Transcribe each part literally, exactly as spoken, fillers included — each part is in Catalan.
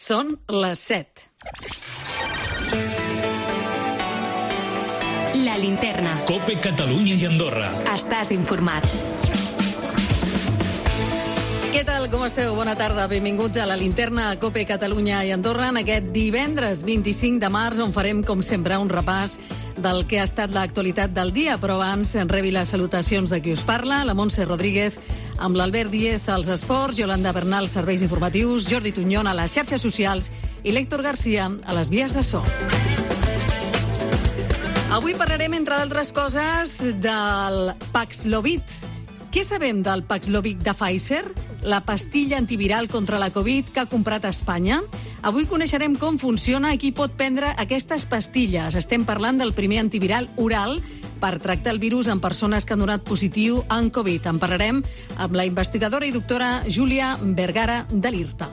Són les set. La linterna. COPE Catalunya i Andorra. Estàs informat. Què tal, com esteu? Bona tarda. Benvinguts a la linterna a COPE Catalunya i Andorra en aquest divendres vint-i-cinc de març, on farem, com sempre, un repàs del que ha estat l'actualitat del dia. Però abans en rebi les salutacions de qui us parla, la Montse Rodríguez, amb l'Albert Díez als esports, Yolanda Bernal, serveis informatius, Jordi Tuñón a les xarxes socials i l'Héctor Garcia a les vies de so. Avui parlarem, entre d'altres coses, del Paxlovid. Què sabem del Paxlovid de Pfizer, la pastilla antiviral contra la Covid que ha comprat a Espanya? Avui coneixerem com funciona i qui pot prendre aquestes pastilles. Estem parlant del primer antiviral oral per tractar el virus en persones que han donat positiu en Covid. En parlarem amb la investigadora i doctora Júlia Vergara de l'IRTA.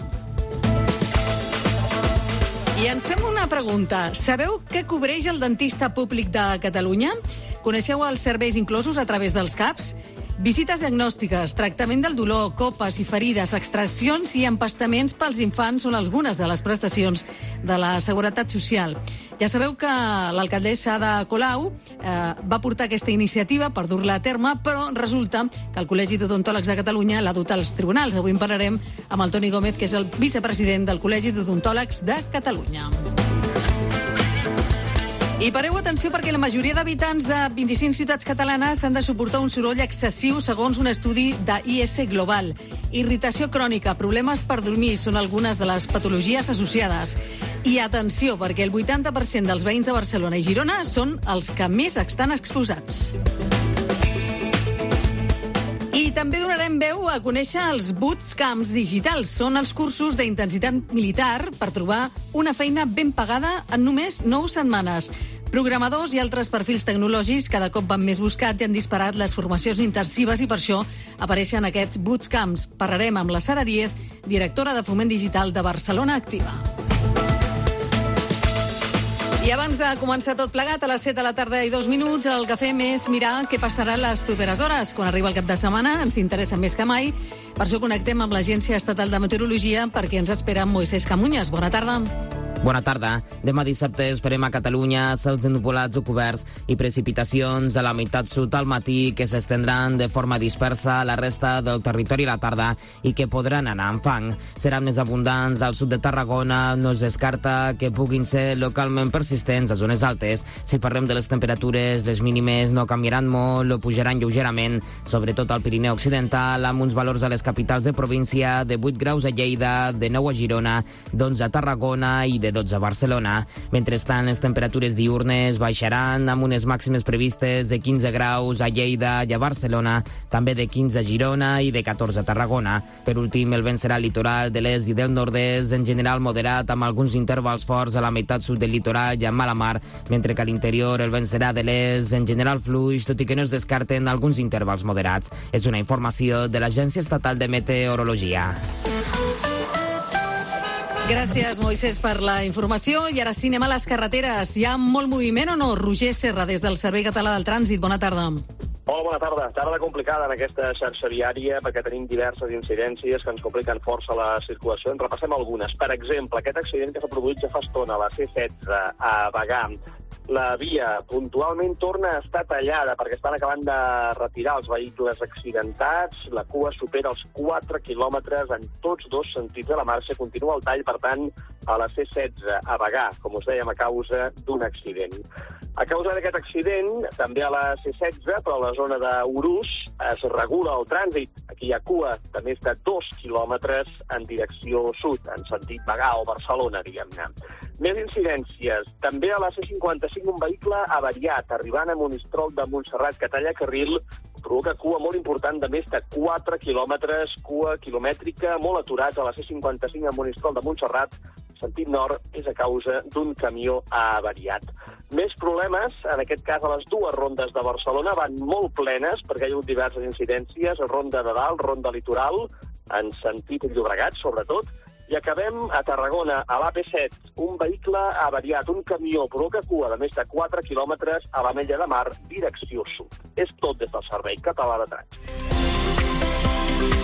I ens fem una pregunta. Sabeu què cobreix el dentista públic de Catalunya? Coneixeu els serveis inclosos a través dels C A Ps? Visites diagnòstiques, tractament del dolor, copes i ferides, extraccions i empastaments pels infants són algunes de les prestacions de la Seguretat Social. Ja sabeu que l'alcaldessa Ada Colau eh, va portar aquesta iniciativa per dur-la a terme, però resulta que el Col·legi d'Odontòlegs de Catalunya l'ha dut als tribunals. Avui en parlarem amb el Toni Gómez, que és el vicepresident del Col·legi d'Odontòlegs de Catalunya. I pareu atenció perquè la majoria d'habitants de vint-i-cinc ciutats catalanes han de suportar un soroll excessiu segons un estudi de I S Global. Irritació crònica, problemes per dormir són algunes de les patologies associades. I atenció, perquè el vuitanta per cent dels veïns de Barcelona i Girona són els que més estan exposats. I també donarem veu a conèixer els bootcamps digitals. Són els cursos d'intensitat militar per trobar una feina ben pagada en només nou setmanes. Programadors i altres perfils tecnològics cada cop van més buscats i han disparat les formacions intensives i per això apareixen aquests bootcamps. Parlarem amb la Sara Díez, directora de Foment Digital de Barcelona Activa. I abans de començar tot plegat, a les set de la tarda i dos minuts, el que fem és mirar què passarà les properes hores. Quan arriba el cap de setmana ens interessa més que mai. Per això connectem amb l'Agència Estatal de Meteorologia perquè ens espera Moisés Camuñas. Bona tarda. Bona tarda. Demà dissabte esperem a Catalunya cels ennuvolats o coberts i precipitacions a la meitat sud al matí que s'estendran de forma dispersa a la resta del territori a la tarda i que podran anar amb fang. Seran més abundants al sud de Tarragona. No es descarta que puguin ser localment persistents a zones altes. Si parlem de les temperatures, les mínimes no canviaran molt o pujaran lleugerament, sobretot al Pirineu Occidental, amb uns valors a les capitals de província de vuit graus a Lleida, de nou a Girona, d'onze a Tarragona i de dotze a Barcelona. Mentrestant, les temperatures diurnes baixaran amb unes màximes previstes de quinze graus a Lleida i a Barcelona, també de quinze a Girona i de catorze a Tarragona. Per últim, el vent serà al litoral de l'est i del nord-est, en general moderat, amb alguns intervals forts a la meitat sud del litoral i a mala mar, mentre que a l'interior el vent serà de l'est, en general fluix, tot i que no es descarten alguns intervals moderats. És una informació de l'Agència Estatal de Meteorologia. Gràcies, Moisés, per la informació. I ara sí, anem a les carreteres. Hi ha molt moviment o no? Roger Serra, des del Servei Català del Trànsit. Bona tarda. Hola, bona tarda. Tarda complicada en aquesta xarxa viària perquè tenim diverses incidències que ens compliquen força la circulació. En repassem algunes. Per exemple, aquest accident que s'ha produït ja fa estona a la C setze a Bagà. La via puntualment torna a estar tallada perquè estan acabant de retirar els vehicles accidentats. La cua supera els quatre quilòmetres en tots dos sentits de la marxa. Continua el tall, per tant, a la C setze a Bagà, com us dèiem, a causa d'un accident. A causa d'aquest accident, també a la C setze, però a la zona d'Urús, es regula el trànsit. Aquí hi ha cua de més de dos quilòmetres en direcció sud, en sentit Bagà o Barcelona, diguem-ne. Més incidències. També a la C cinquanta-cinc un vehicle avariat, arribant a Monistrol de Montserrat, que talla carril, provoca cua molt important de més de quatre quilòmetres, cua quilomètrica, molt aturats a la C cinquanta-cinc a Monistrol de Montserrat, sentit nord, és a causa d'un camió avariat. Més problemes, en aquest cas a les dues rondes de Barcelona, van molt plenes perquè hi ha hagut diverses incidències, ronda de dalt, ronda litoral, en sentit Llobregat, sobretot, i acabem a Tarragona, a l'A P set. Un vehicle avariat, un camió, provoca cua de més de quatre quilòmetres a l'Ametlla de Mar, direcció sud. És tot des del Servei Català de Trànsit.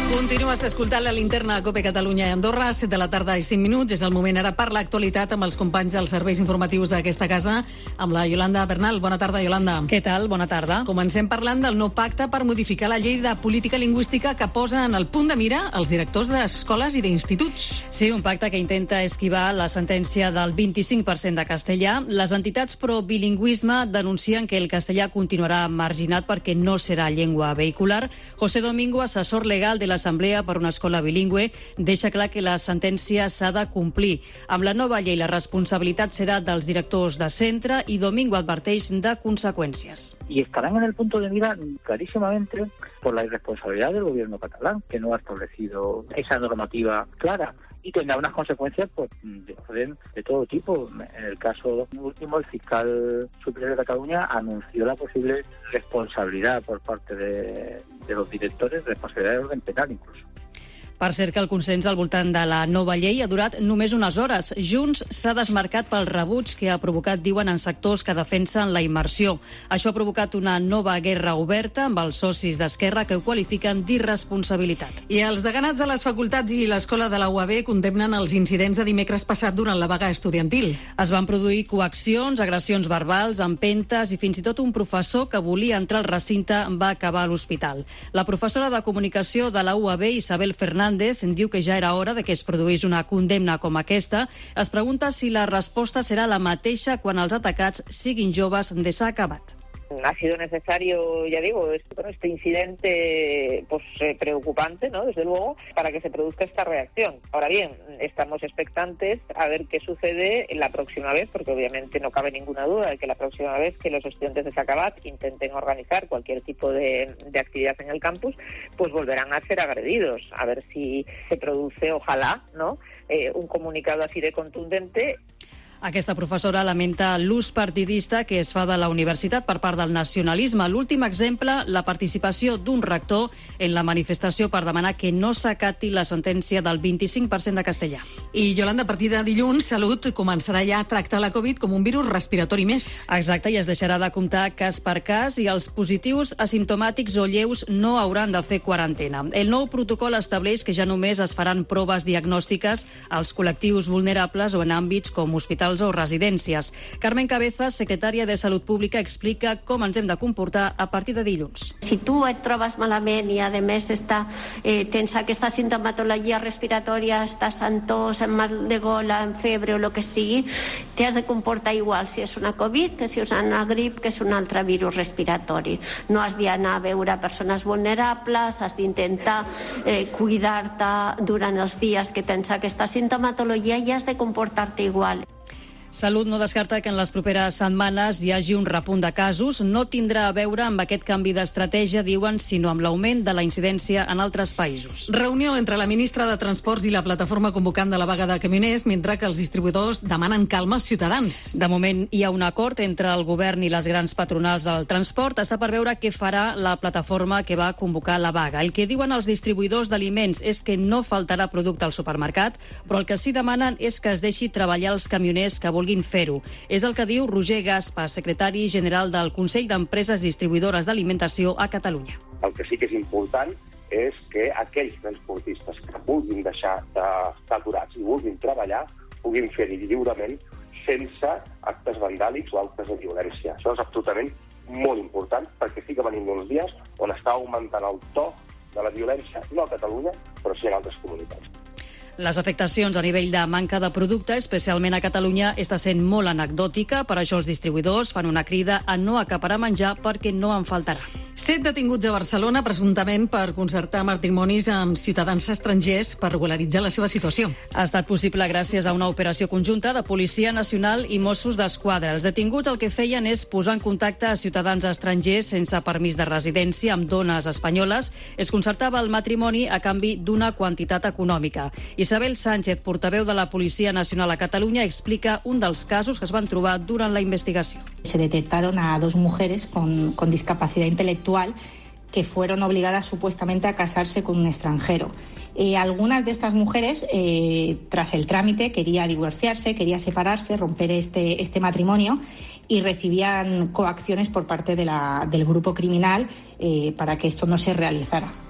Continues escoltant la linterna a COPE Catalunya i Andorra, set de la tarda i cinc minuts. És el moment ara per l'actualitat amb els companys dels serveis informatius d'aquesta casa, amb la Yolanda Bernal. Bona tarda, Yolanda. Què tal? Bona tarda. Comencem parlant del nou pacte per modificar la llei de política lingüística que posa en el punt de mira els directors d'escoles i d'instituts. Sí, un pacte que intenta esquivar la sentència del vint-i-cinc per cent de castellà. Les entitats pro bilingüisme denuncien que el castellà continuarà marginat perquè no serà llengua vehicular. José Domingo, assessor legal de l'Assemblea per una escola bilingüe, deixa clar que la sentència s'ha de complir. Amb la nova llei la responsabilitat serà dels directors de centre i Domingo adverteix de conseqüències. Y estarán en el punto de mira clarísimamente por la irresponsabilidad del gobierno catalán, que no ha establecido esa normativa clara y tendrá unas consecuencias pues de orden de todo tipo. En el caso último, el fiscal superior de Cataluña anunció la posible responsabilidad por parte de, de los directores, responsabilidad de orden penal incluso. Per cert que el consens al voltant de la nova llei ha durat només unes hores. Junts s'ha desmarcat pel rebuig que ha provocat, diuen, en sectors que defensen la immersió. Això ha provocat una nova guerra oberta amb els socis d'Esquerra que ho qualifiquen d'irresponsabilitat. I els deganats de les facultats i l'escola de la U A B condemnen els incidents de dimecres passat durant la vaga estudiantil. Es van produir coaccions, agressions verbals, empentes i fins i tot un professor que volia entrar al recinte va acabar a l'hospital. La professora de comunicació de la U A B, Isabel Fernández, diu que ja era hora de que es produís una condemna com aquesta. Es pregunta si la resposta serà la mateixa quan els atacats siguin joves de s'ha acabat. Ha sido necesario, ya digo, este incidente pues eh, preocupante, ¿no? Desde luego, para que se produzca esta reacción. Ahora bien, estamos expectantes a ver qué sucede la próxima vez, porque obviamente no cabe ninguna duda de que la próxima vez que los estudiantes de Sacabat intenten organizar cualquier tipo de, de actividad en el campus, pues volverán a ser agredidos. A ver si se produce, ojalá, ¿no? Eh, un comunicado así de contundente. Aquesta professora lamenta l'ús partidista que es fa de la universitat per part del nacionalisme. L'últim exemple, la participació d'un rector en la manifestació per demanar que no s'acati la sentència del vint-i-cinc per cent de castellà. I, Yolanda, a partir de dilluns, Salut començarà ja a tractar la Covid com un virus respiratori més. Exacte, i es deixarà de comptar cas per cas i els positius asimptomàtics o lleus no hauran de fer quarantena. El nou protocol estableix que ja només es faran proves diagnòstiques als col·lectius vulnerables o en àmbits com hospitals o residències. Carmen Cabezas, secretària de Salut Pública, explica com ens hem de comportar a partir de dilluns. Si tu et trobes malament i, a més, està, eh, tens aquesta sintomatologia respiratòria, estàs amb tos, amb mal de gola, amb febre o el que sigui, t'has de comportar igual si és una Covid que si és una grip, que és un altre virus respiratori. No has d'anar a veure persones vulnerables, has d'intentar eh, cuidar-te durant els dies que tens aquesta sintomatologia i has de comportar-te igual. Salut no descarta que en les properes setmanes hi hagi un repunt de casos. No tindrà a veure amb aquest canvi d'estratègia, diuen, sinó amb l'augment de la incidència en altres països. Reunió entre la ministra de Transports i la plataforma convocant de la vaga de camioners, mentre que els distribuïdors demanen calma als ciutadans. De moment hi ha un acord entre el govern i les grans patronals del transport. Està per veure què farà la plataforma que va convocar la vaga. El que diuen els distribuïdors d'aliments és que no faltarà producte al supermercat, però el que sí demanen és que es deixi treballar els camioners que vulguin fer-ho. És el que diu Roger Gaspa, secretari general del Consell d'Empreses Distribuïdores d'Alimentació a Catalunya. El que sí que és important és que aquells transportistes que vulguin deixar d'estar aturats i vulguin treballar puguin fer-hi lliurement sense actes vandàlics o actes de violència. Això és absolutament molt important perquè sí que venim d'uns dies on està augmentant el to de la violència, no a Catalunya, però sí en altres comunitats. Les afectacions a nivell de manca de producte, especialment a Catalunya, està sent molt anecdòtica. Per això els distribuïdors fan una crida a no acaparar menjar perquè no en faltarà. Set detinguts a Barcelona presumptament per concertar matrimonis amb ciutadans estrangers per regularitzar la seva situació. Ha estat possible gràcies a una operació conjunta de Policia Nacional i Mossos d'Esquadra. Els detinguts el que feien és posar en contacte a ciutadans estrangers sense permís de residència amb dones espanyoles. Es concertava el matrimoni a canvi d'una quantitat econòmica. Isabel Sánchez, portaveu de la Policia Nacional a Catalunya, explica un dels casos que es van trobar durant la investigació. Se detectaron a dos mujeres con, con discapacidad intelectual que fueron obligadas supuestamente a casarse con un extranjero. Eh, algunas de estas mujeres, eh, tras el trámite, quería divorciarse, quería separarse, romper este, este matrimonio y recibían coacciones por parte de la, del grupo criminal eh, para que esto no se realizara.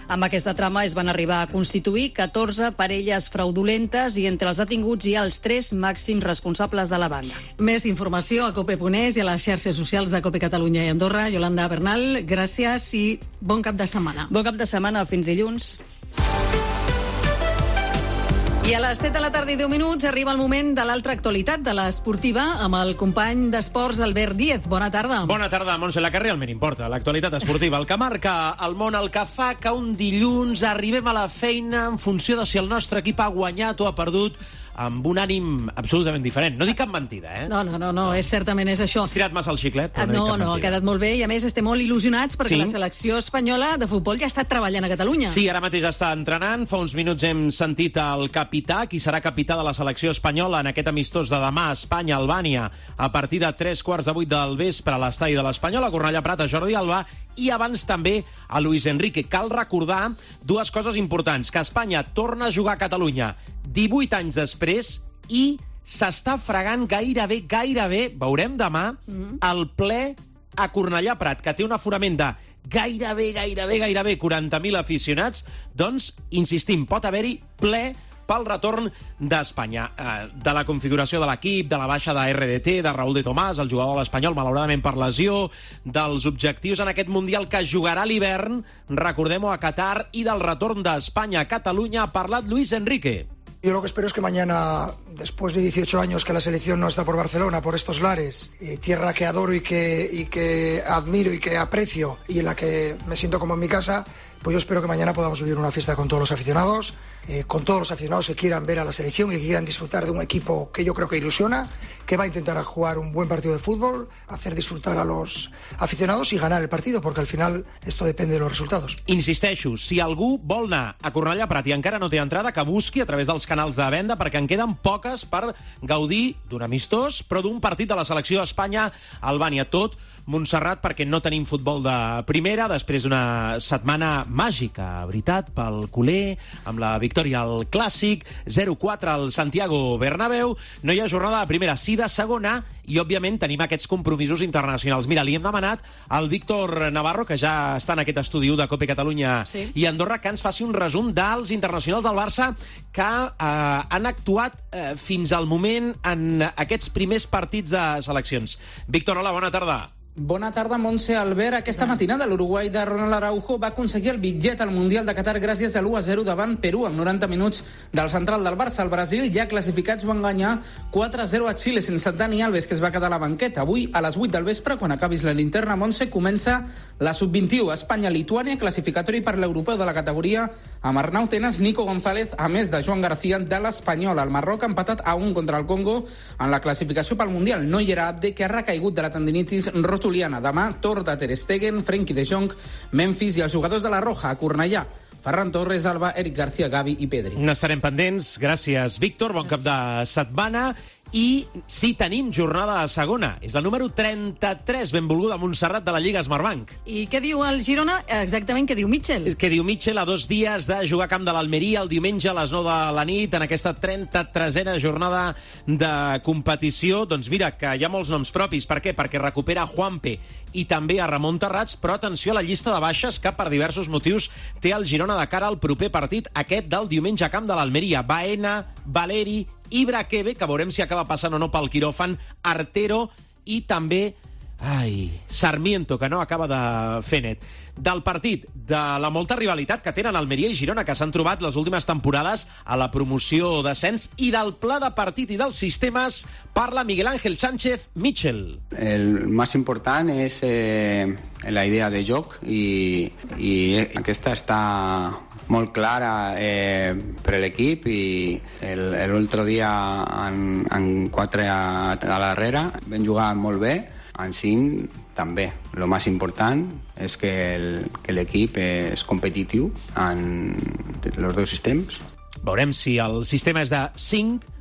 Amb aquesta trama es van arribar a constituir catorze parelles fraudulentes i entre els detinguts hi ha els tres màxims responsables de la banda. Més informació a cope punt es i a les xarxes socials de Cope Catalunya i Andorra. Yolanda Bernal, gràcies i bon cap de setmana. Bon cap de setmana, fins dilluns. I a les set de la tarda i deu minuts arriba el moment de l'altra actualitat, de l'esportiva, amb el company d'esports Albert Díez. Bona tarda. Bona tarda, Montse. La que realment importa, l'actualitat esportiva. El que marca el món, el que fa que un dilluns arribem a la feina en funció de si el nostre equip ha guanyat o ha perdut, amb un ànim absolutament diferent. No dic cap mentida, eh? No, no, no, no, és, certament és això. Has tirat massa el xiclet? No, no, no, ha quedat molt bé i a més estem molt il·lusionats perquè sí? la selecció espanyola de futbol ja està treballant a Catalunya. Sí, ara mateix està entrenant. Fa uns minuts hem sentit el capità, qui serà capità de la selecció espanyola en aquest amistós de demà, Espanya-Albània, a partir de tres quarts de vuit del vespre a l'estadi de l'Espanyol, a Cornellà Prat, a Jordi Alba, i abans també a Luis Enrique. Cal recordar dues coses importants, que Espanya torna a jugar a Catalunya divuit anys després i s'està fregant gairebé, gairebé, veurem demà, mm. el ple a Cornellà Prat, que té un aforament de gairebé, gairebé, gairebé quaranta mil aficionats, doncs, insistim, pot haver-hi ple pel retorn d'Espanya. Eh, de la configuració de l'equip, de la baixa de R D T, de Raúl de Tomàs, el jugador de l'Espanyol, malauradament per lesió, dels objectius en aquest Mundial que jugarà a l'hivern, recordem-ho, a Qatar, i del retorn d'Espanya a Catalunya, ha parlat Luis Enrique. Yo lo que espero es que mañana, después de dieciocho años que la selección no está por Barcelona, por estos lares, eh, tierra que adoro y que, y que admiro y que aprecio y en la que me siento como en mi casa, pues yo espero que mañana podamos vivir una fiesta con todos los aficionados, eh, con todos los aficionados que quieran ver a la selección, que quieran disfrutar de un equipo que yo creo que ilusiona, que va a intentar jugar un buen partido de fútbol, hacer disfrutar a los aficionados y ganar el partido, porque al final esto depende de los resultados. Insisteixo, si algú vol anar a Cornellà Prat i encara no té entrada, que busqui a través dels canals de venda, perquè en queden poques per gaudir d'un amistós, però d'un partit de la selecció Espanya-Albània. Tot Montserrat, perquè no tenim futbol de primera, després d'una setmana màgica, veritat, pel culer, amb la victòria al Clàssic, zero quatre al Santiago Bernabéu. No hi ha jornada de primera, sí de segona, i òbviament tenim aquests compromisos internacionals. Mira, li hem demanat al Víctor Navarro, que ja està en aquest estudi de Cope Catalunya sí. i Andorra, que ens faci un resum dels internacionals del Barça que eh, han actuat eh, fins al moment en aquests primers partits de seleccions. Víctor, hola, bona tarda. Bona tarda, Montse. Albert, aquesta matinada l'Uruguai de Ronald Araujo va aconseguir el bitllet al Mundial de Qatar gràcies a l'u a zero davant Perú en noranta minuts del central del Barça. El Brasil, ja classificats, van guanyar quatre a zero a Xile sense Dani Alves, que es va quedar a la banqueta. Avui, a les vuit del vespre, quan acabis la linterna, Montse, comença la sub vint-i-u. Espanya-Lituània, classificatori per l'europeu de la categoria, amb Arnau Tenas, Nico González, a més de Joan García de l'Espanyol. El Marroc ha empatat a un contra el Congo en la classificació pel Mundial. No hi era Abde, que ha recaigut de la tendinitis rotuliana. Demà, Tor de Ter Stegen, Frenkie de Jong, Memphis i els jugadors de la Roja a Cornellà. Ferran Torres, Alba, Eric García, Gavi i Pedri. N'estarem pendents. Gràcies, Víctor. Bon cap de setmana. I sí, tenim jornada de segona. És la número trenta-tres, benvolguda Montserrat, de la Lliga Smartbank. I què diu el Girona? Exactament, què diu Mitchell? Què diu Mitchell a dos dies de jugar a camp de l'Almeria el diumenge a les nou de la nit en aquesta trenta-tresena jornada de competició? Doncs mira, que hi ha molts noms propis. Per què? Perquè recupera Juanpe i també a Ramon Terrats, però atenció a la llista de baixes que per diversos motius té el Girona de cara al proper partit, aquest del diumenge a camp de l'Almeria. Baena, Valeri, Ibraqueve, que veurem si acaba passant o no pel quiròfan, Artero i també ai, Sarmiento, que no acaba de fer net. Del partit, de la molta rivalitat que tenen Almeria i Girona, que s'han trobat les últimes temporades a la promoció d'ascens, i del pla de partit i dels sistemes parla Miguel Ángel Sánchez Mitchell. El més important és eh, la idea de joc i, i aquesta està molt clara eh, per l'equip i l'altre dia en, en quatre a, a l'arrere vam jugar molt bé, en cinc també. El més important és que l'equip és competitiu en els dos sistemes. Veurem si el sistema és de cinc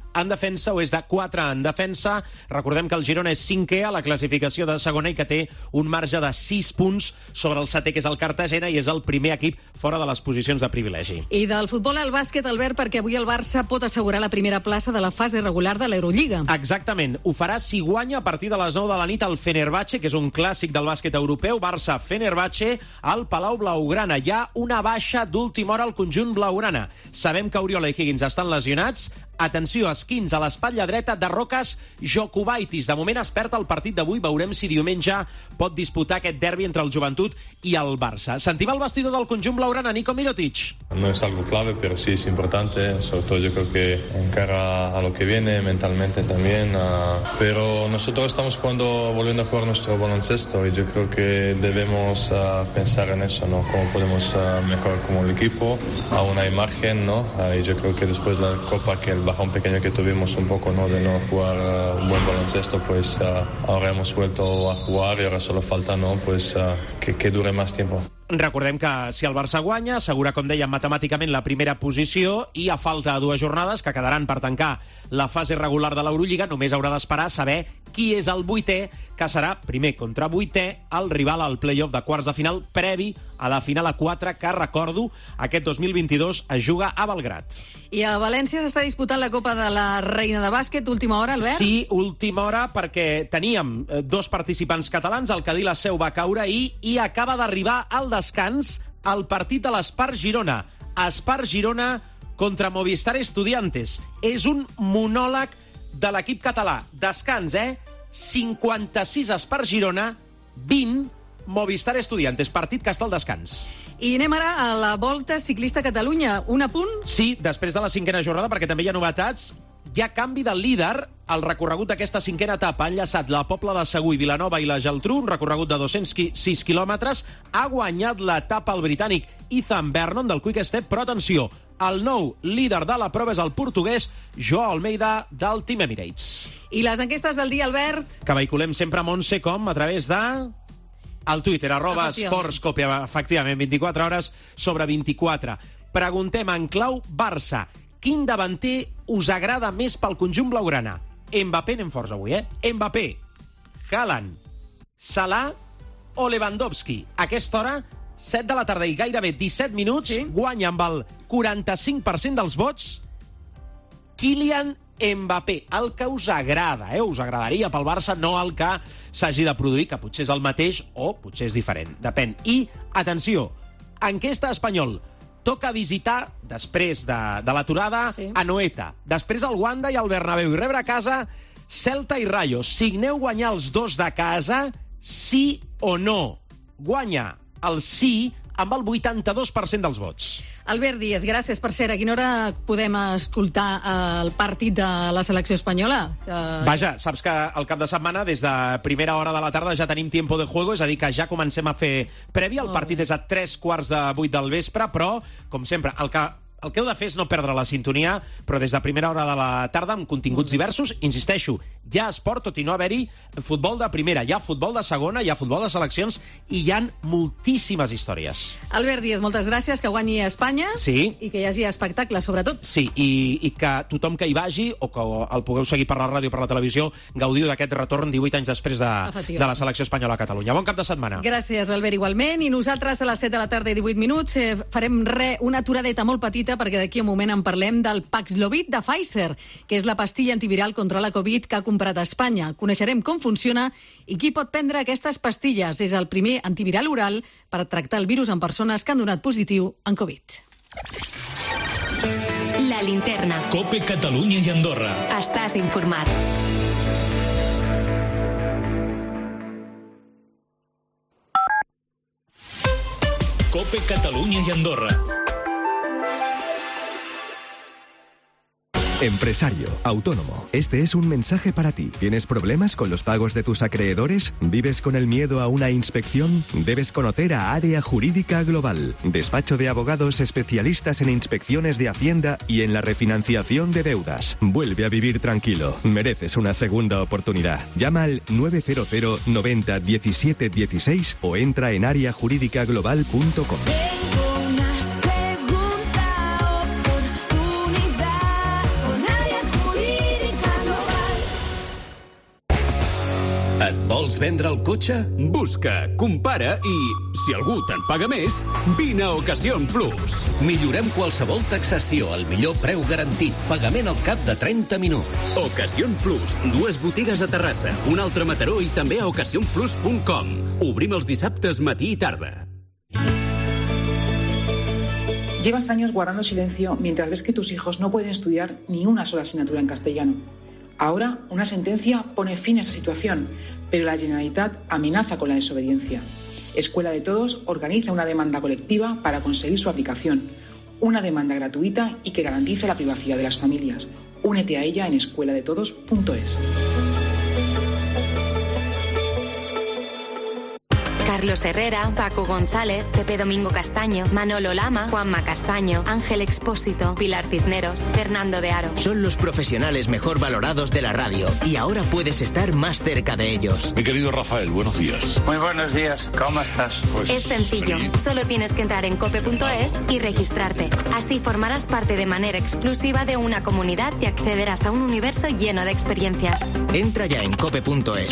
en defensa o és de quatre en defensa. Recordem que el Girona és cinquè a la classificació de segona i que té un marge de sis punts sobre el setè, que és el Cartagena, i és el primer equip fora de les posicions de privilegi. I del futbol al bàsquet, Albert, perquè avui el Barça pot assegurar la primera plaça de la fase regular de l'Eurolliga. Exactament. Ho farà si guanya a partir de les nou de la nit el Fenerbahçe, que és un clàssic del bàsquet europeu. Barça-Fenerbahçe al Palau Blaugrana. Hi ha una baixa d'última hora al conjunt blaugrana. Sabem que Oriol i Higgins estan lesionats. Atenció, esquins a l'espatlla dreta de Rokas Jokubaitis. De moment es perd el partit d'avui. Veurem si diumenge pot disputar aquest derbi entre el Joventut i el Barça. Sentim el vestidor del conjunt blaugrana, Nico Mirotic. No es algo clave, pero sí es importante. Sobre todo yo creo que en cara a lo que viene, mentalmente también. Uh, pero nosotros estamos jugando, volviendo a jugar nuestro baloncesto y yo creo que debemos uh, pensar en eso, ¿no? Cómo podemos uh, mejorar como el equipo. Aún hay margen, ¿no? Uh, y yo creo que después de la Copa, que el bajón pequeño que tuvimos un poco, ¿no?, de no jugar uh, un buen baloncesto, pues uh, ahora hemos vuelto a jugar y ahora solo falta, ¿no?, pues uh, que, que dure más tiempo. Recordem que si el Barça guanya, assegura, com dèiem, matemàticament la primera posició, i a falta de dues jornades, que quedaran per tancar la fase regular de l'Eurolliga, només haurà d'esperar saber qui és el vuitè, que serà, primer contra vuitè, el rival al play-off de quarts de final, previ a la final a quatre, que, recordo, aquest dos mil vint-i-dos es juga a Belgrat. I a València s'està disputant la Copa de la Reina de Bàsquet, última hora, Albert? Sí, última hora, perquè teníem dos participants catalans, el Cadí la Seu va caure ahir, i acaba d'arribar al descans el partit de l'Espar Girona. Espar Girona contra Movistar Estudiantes. És un monòleg de l'equip català. Descans, eh? cinquanta-sis Espar Girona, vint Movistar Estudiantes. Partit que està al descans. I anem ara a la Volta Ciclista a Catalunya. Un apunt? Sí, després de la cinquena jornada, perquè també hi ha novetats. Hi ha canvi de líder. El recorregut d'aquesta cinquena etapa ha enllaçat la Pobla de Segur i Vilanova i la Geltrú, un recorregut de dos-cents sis quilòmetres. Ha guanyat l'etapa el britànic Ethan Vernon del Quick Step, però atenció, el nou líder de la prova és el portuguès Joao Almeida del Team Emirates. I les enquestes del dia, Albert? Que vehiculem sempre, Montse, com? A través de... el Twitter, arroba Sportscopia, efectivament, vint-i-quatre hores sobre vint-i-quatre. Preguntem en clau Barça. Quin davanter us agrada més pel conjunt blaugrana? Mbappé, anem forts avui, eh? Mbappé, Haaland, Salah o Lewandowski? A aquesta hora, set de la tarda i gairebé disset minuts, sí? Guanya amb el quaranta-cinc per cent dels vots Kylian Mbappé, el que us agrada, eh? Us agradaria pel Barça, no el que s'hagi de produir, que potser és el mateix o potser és diferent, depèn. I, atenció, enquesta espanyol, toca visitar, després de, de l'aturada, sí, Anoeta, després el Wanda i el Bernabéu, i rebre a casa Celta i Rayo. Signeu guanyar els dos de casa, sí o no? Guanya el sí amb el vuitanta-dos per cent dels vots. Albert Díaz, gràcies. Per cert, a quina hora podem escoltar el partit de la selecció espanyola? Que... Vaja, saps que al cap de setmana, des de primera hora de la tarda, ja tenim tiempo de juego, és a dir, que ja comencem a fer prèvia. El partit és a tres quarts de vuit del vespre, però, com sempre, el que... El que heu de fer és no perdre la sintonia, però des de primera hora de la tarda, amb continguts diversos, insisteixo, hi ha esport, tot i no haver-hi futbol de primera, hi ha futbol de segona, hi ha futbol de seleccions, i hi ha moltíssimes històries. Albert Díaz, moltes gràcies, que guanyi a Espanya, sí, i que hi hagi espectacle, sobretot. Sí, i, i que tothom que hi vagi, o que el pugueu seguir per la ràdio o per la televisió, gaudiu d'aquest retorn divuit anys després de, de la selecció espanyola a Catalunya. Bon cap de setmana. Gràcies, Albert, igualment. I nosaltres a les set de la tarda i divuit minuts eh, farem re, una aturadeta molt petita, perquè d'aquí a un moment en parlem del Paxlovid de Pfizer, que és la pastilla antiviral contra la Covid que ha comprat a Espanya. Coneixerem com funciona i qui pot prendre aquestes pastilles. És el primer antiviral oral per tractar el virus en persones que han donat positiu en Covid. La linterna. COPE Catalunya i Andorra. Estàs informat. COPE Catalunya i Andorra. Empresario, autónomo, este es un mensaje para ti. ¿Tienes problemas con los pagos de tus acreedores? ¿Vives con el miedo a una inspección? Debes conocer a Área Jurídica Global, despacho de abogados especialistas en inspecciones de Hacienda y en la refinanciación de deudas. Vuelve a vivir tranquilo. Mereces una segunda oportunidad. Llama al nueve cero cero noventa diecisiete dieciséis o entra en área jurídica global punto com. Una segunda oportunidad con Área Jurídica. Vols vendre el cotxe? Busca, compara i, si algú te'n paga més, vine a Ocasión Plus. Millorem qualsevol taxació al millor preu garantit. Pagament al cap de trenta minuts. Ocasión Plus. Dues botigues a Terrassa, un altre a Mataró i també a ocasión plus punt com. Obrim els dissabtes matí i tarda. Llevas años guardando silencio mientras ves que tus hijos no pueden estudiar ni una sola asignatura en castellano. Ahora, una sentencia pone fin a esa situación, pero la Generalitat amenaza con la desobediencia. Escuela de Todos organiza una demanda colectiva para conseguir su aplicación. Una demanda gratuita y que garantice la privacidad de las familias. Únete a ella en escuela de todos punto es. Carlos Herrera, Paco González, Pepe Domingo Castaño, Manolo Lama, Juanma Castaño, Ángel Expósito, Pilar Cisneros, Fernando de Aro. Son los profesionales mejor valorados de la radio y ahora puedes estar más cerca de ellos. Mi querido Rafael, buenos días. Muy buenos días, ¿cómo estás? Pues es sencillo, feliz. Solo tienes que entrar en cope punto es y registrarte. Así formarás parte de manera exclusiva de una comunidad y accederás a un universo lleno de experiencias. Entra ya en cope punto es.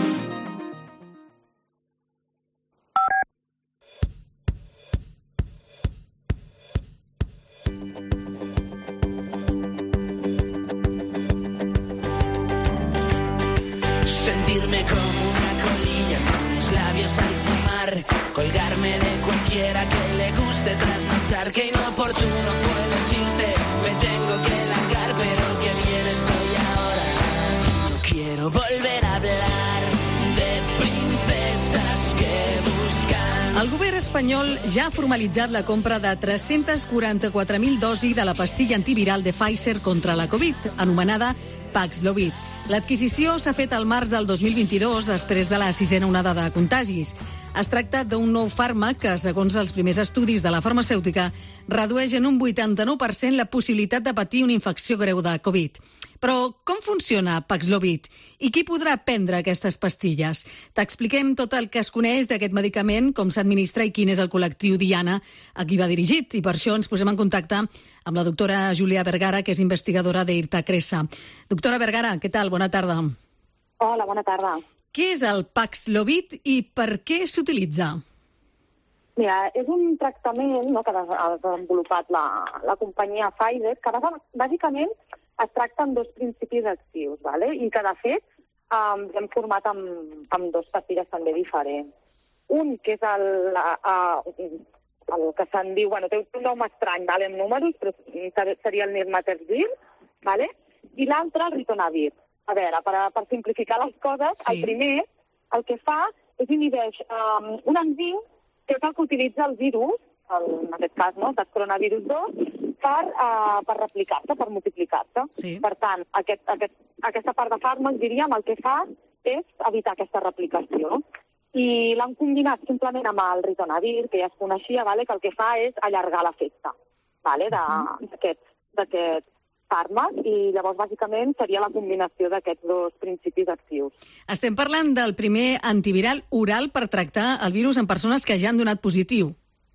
Sentirme como una colilla con los labios al fumar, colgarme de cualquiera que le guste trasnochar. Qué inoportuno fue decirte me tengo que largar, pero qué bien estoy ahora. No quiero volver a hablar de princesas que buscan. El govern espanyol ja ha formalitzat la compra de tres-centes quaranta-quatre mil dosis de la pastilla antiviral de Pfizer contra la Covid, anomenada Paxlovid. L'adquisició s'ha fet al març del dos mil vint-i-dos, després de la sisena onada de contagis. Es tracta d'un nou fàrmac que, segons els primers estudis de la farmacèutica, redueix en un vuitanta-nou per cent la possibilitat de patir una infecció greu de Covid. Però com funciona Paxlovid i qui podrà prendre aquestes pastilles? T'expliquem tot el que es coneix d'aquest medicament, com s'administra i quin és el col·lectiu Diana a qui va dirigit. I per això ens posem en contacte amb la doctora Júlia Vergara, que és investigadora d'Irta Cresa. Doctora Vergara, què tal? Bona tarda. Hola, bona tarda. Què és el Paxlovid i per què s'utilitza? Mira, és un tractament, no, que ha desenvolupat la, la companyia Pfizer, que bàsicament es tracta amb dos principis actius, ¿vale? I que, de fet, um, hem format amb, amb dos pastilles també diferents. Un, que és el, uh, el que se'n diu, bueno, té un nom estrany, ¿vale? Amb números, però seria el Nirmatrelvir, ¿vale? I l'altre, el Ritonavir. A veure, per, per simplificar les coses, sí. El primer, el que fa és inhibeix um, un enzim que és el que utilitza el virus, el, en aquest cas, no, el coronavirus dos, per, uh, per replicar-se, per multiplicar-se. Sí. Per tant, aquest, aquest, aquesta part de fàrmac, diríem, el que fa és evitar aquesta replicació. I l'han combinat simplement amb el Ritonavir, que ja es coneixia, vale, que el que fa és allargar l'efecte, vale, d'aquest d'aquest fàrmac, i llavors, bàsicament, seria la combinació d'aquests dos principis actius. Estem parlant del primer antiviral oral per tractar el virus en persones que ja han donat positiu.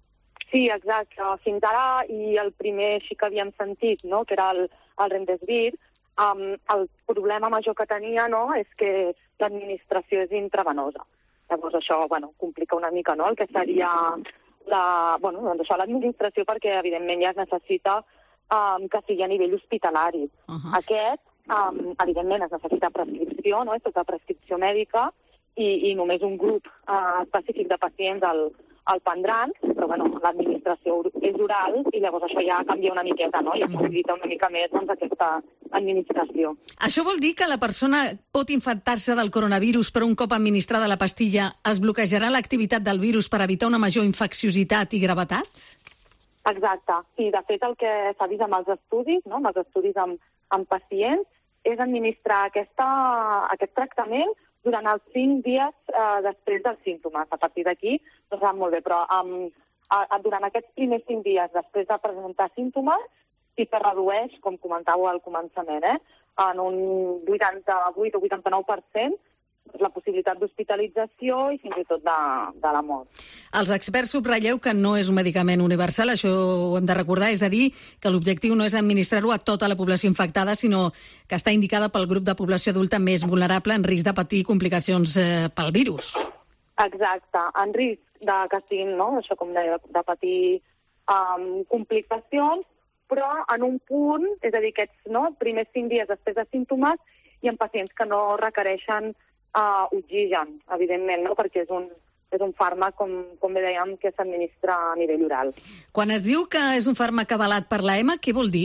Sí, exacte. Fins ara, i el primer sí que havíem sentit, no?, que era el, el Remdesivir, um, el problema major que tenia, no?, és que l'administració és intravenosa. Llavors això, bueno, complica una mica, no?, el que seria la, bueno, doncs això, l'administració, perquè evidentment ja es necessita um, que sigui a nivell hospitalari. Uh-huh. Aquest, um, evidentment, es necessita prescripció, no?, és tota prescripció mèdica, i, i només un grup uh, específic de pacients el el prendran, però bueno, l'administració és oral i llavors això ja canvia una miqueta, no? I facilita una mica més, doncs, aquesta administració. Això vol dir que la persona pot infectar-se del coronavirus, però un cop administrada la pastilla es bloquejarà l'activitat del virus per evitar una major infecciositat i gravetat? Exacte. Sí, de fet, el que s'ha vist amb els estudis, no?, amb els estudis amb, amb pacients, és administrar aquesta, aquest tractament durant els cinc dies eh, després dels símptomes. A partir d'aquí no sap molt bé, però um, a, a, durant aquests primers cinc dies després de presentar símptomes sí que redueix, com comentàveu al començament, eh, en un vuitanta-vuit o vuitanta-nou per cent la possibilitat d'hospitalització i fins i tot de, de la mort. Els experts subratlleu que no és un medicament universal, això ho hem de recordar, és a dir, que l'objectiu no és administrar-ho a tota la població infectada, sinó que està indicada pel grup de població adulta més vulnerable en risc de patir complicacions eh, pel virus. Exacte, en risc de que estiguin, no?, això com deia, de patir um, complicacions, però en un punt, és a dir, aquests no, primers cinc dies després de símptomes, i en pacients que no requereixen Uh, oxigen, evidentment, no? Perquè és un, és un fàrmac, com, com bé dèiem, que s'administra a nivell oral. Quan es diu que és un fàrmac avalat per l'E M A, què vol dir?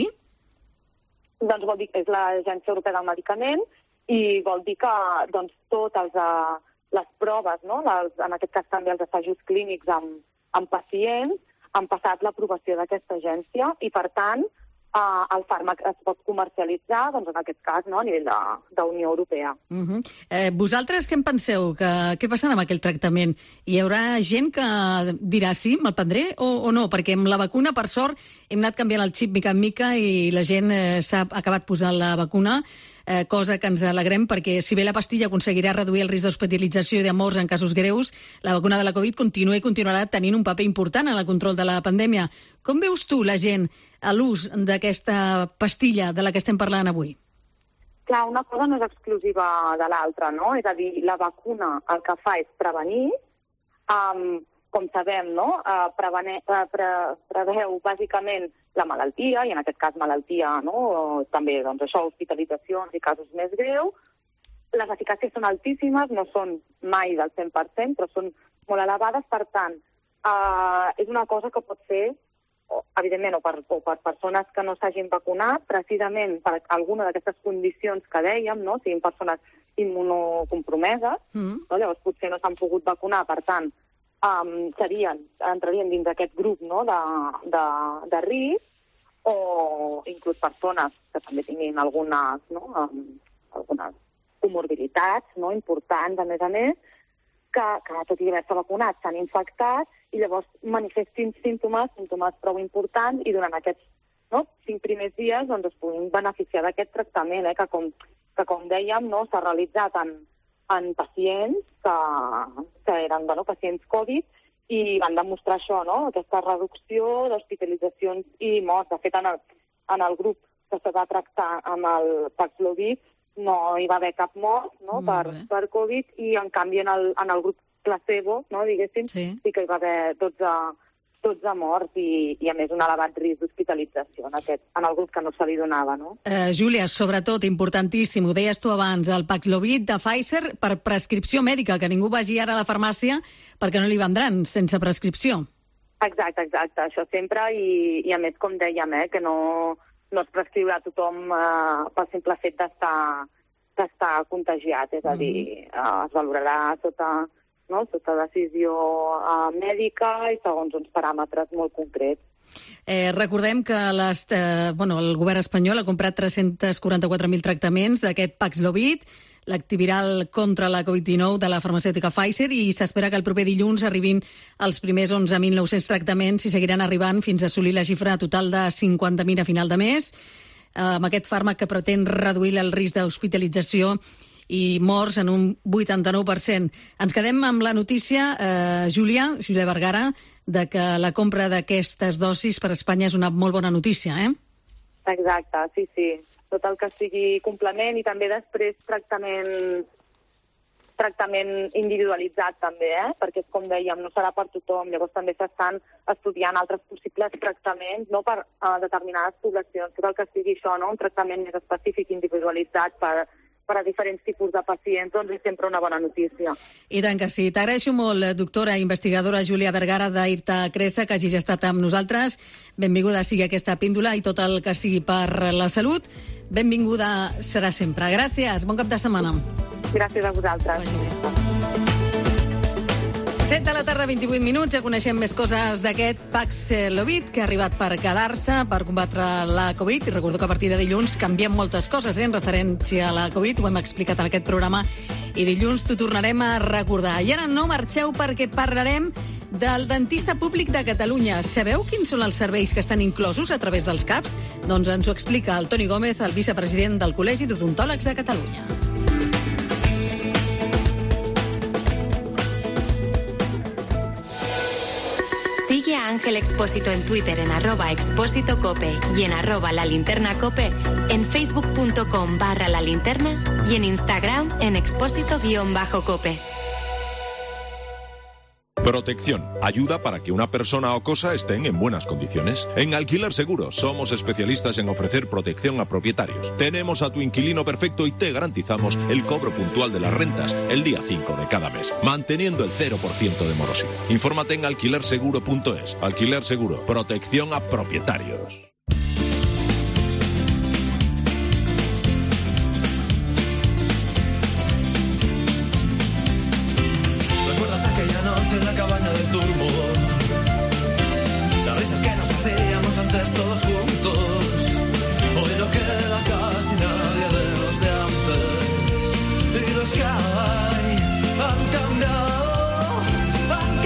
Doncs vol dir que és l'Agència Europea del Medicament i vol dir que doncs, totes uh, les proves, no? les, en aquest cas també els assajos clínics amb, amb pacients, han passat l'aprovació d'aquesta agència i, per tant, Uh, el fàrmac es pot comercialitzar, doncs en aquest cas, no, a nivell de, de Unió Europea. Uh -huh. eh, vosaltres què en penseu? Que, què passarà amb aquell tractament? Hi haurà gent que dirà sí, me'l prendré, o, o no? Perquè amb la vacuna, per sort, hem anat canviant el xip mica en mica i la gent eh, s'ha acabat posant la vacuna, eh, cosa que ens alegrem, perquè si bé la pastilla aconseguirà reduir el risc d'hospitalització i de morts en casos greus, la vacuna de la Covid continua i continuarà tenint un paper important en el control de la pandèmia. Com veus tu la gent a l'ús d'aquesta pastilla de la que estem parlant avui? Clar, una cosa no és exclusiva de l'altra, no? És a dir, la vacuna el que fa és prevenir, um, com sabem, no? Uh, prevene, uh, pre, preveu bàsicament la malaltia, i en aquest cas malaltia, no? També, doncs, això, hospitalitzacions i casos més greus. Les eficàcies són altíssimes, no són mai del cent per cent, però són molt elevades, per tant, uh, és una cosa que pot fer O, evidentment, o per, o per persones que no s'hagin vacunat, precisament per alguna d'aquestes condicions que dèiem, no? Siguin persones immunocompromeses, mm. no? Llavors potser no s'han pogut vacunar, per tant, um, serien, entrarien dins d'aquest grup, no? de, de, de risc, o inclús persones que també tinguin algunes, no? um, algunes comorbilitats, no? importants, a més a més, que, que tot i haver-se vacunat s'han infectat i llavors manifestin símptomes, símptomes prou importants, i durant aquests no, cinc primers dies doncs, es puguin beneficiar d'aquest tractament, eh, que, com, que com dèiem no, s'ha realitzat en, en pacients que, que eren bueno, pacients Covid i van demostrar això, no, aquesta reducció d'hospitalitzacions i morts. De fet, en el, en el grup que se va tractar amb el Paxlovid no hi va haver cap mort no, per, per Covid, i en canvi en el, en el grup placebo, no, diguéssim, sí. sí que hi va haver dotze, dotze morts i, i a més un elevat risc d'hospitalització en, aquest, en el grup que no se li donava. No? Uh, Júlia, sobretot, importantíssim, ho deies tu abans, el Paxlovid de Pfizer per prescripció mèdica, que ningú vagi ara a la farmàcia perquè no li vendran sense prescripció. Exacte, exacte, això sempre, i, i a més, com dèiem, eh, que no... no es prescriurà a tothom eh, pel simple fet d'estar d'estar contagiat, és a dir, eh, es valorarà sota, no, sota decisió eh, mèdica i segons uns paràmetres molt concrets. Eh, recordem que les, eh, bueno, el govern espanyol ha comprat tres-cents quaranta-quatre mil tractaments d'aquest Paxlovid, l'activiral contra la Covid dinou de la farmacèutica Pfizer, i s'espera que el proper dilluns arribin els primers onze mil nou-cents tractaments i seguiran arribant fins a assolir la xifra total de cinquanta mil a final de mes, amb aquest fàrmac que pretén reduir el risc d'hospitalització i morts en un vuitanta-nou per cent. Ens quedem amb la notícia, eh, Júlia, Júlia Vergara, de que la compra d'aquestes dosis per Espanya és una molt bona notícia, eh? Exacte, sí, sí. Tot el que sigui complement i també després tractament tractament individualitzat també, eh? Perquè, com dèiem, no serà per tothom. Llavors també s'estan estudiant altres possibles tractaments no? per a determinades poblacions. Tot el que sigui això, no? Un tractament més específic, individualitzat per, per a diferents tipus de pacients, doncs és sempre una bona notícia. I tant que sí. T'agraeixo molt, doctora investigadora Júlia Vergara d'Irta Cresa, que hagis estat amb nosaltres. Benvinguda sigui aquesta píndola i tot el que sigui per la salut. Benvinguda serà sempre. Gràcies. Bon cap de setmana. Gràcies a vosaltres. set de la tarda, vint-i-vuit minuts. Ja coneixem més coses d'aquest Paxlovid, que ha arribat per quedar-se, per combatre la Covid. I recordo que a partir de dilluns canviem moltes coses eh, en referència a la Covid. Ho hem explicat en aquest programa i dilluns t'ho tornarem a recordar. I ara no marxeu perquè parlarem del dentista públic de Catalunya. Sabeu quins són els serveis que estan inclosos a través dels CAPs? Doncs ens ho explica el Toni Gómez, el vicepresident del Col·legi d'Odontòlegs de Catalunya. a Ángel Expósito en Twitter en arroba expósito cope y en arroba la linterna cope, en facebook.com barra la linterna y en Instagram en expósito guión bajo cope. Protección. Ayuda para que una persona o cosa estén en buenas condiciones. En Alquiler Seguro somos especialistas en ofrecer protección a propietarios. Tenemos a tu inquilino perfecto y te garantizamos el cobro puntual de las rentas el día cinco de cada mes, manteniendo el cero por ciento de morosidad. Infórmate en alquiler seguro punto es. Alquiler Seguro. Protección a propietarios. En la cabaña del turbo, las risas que nos hacíamos antes todos juntos. Hoy no queda casi nadie de los de antes, y los que hay han cambiado, han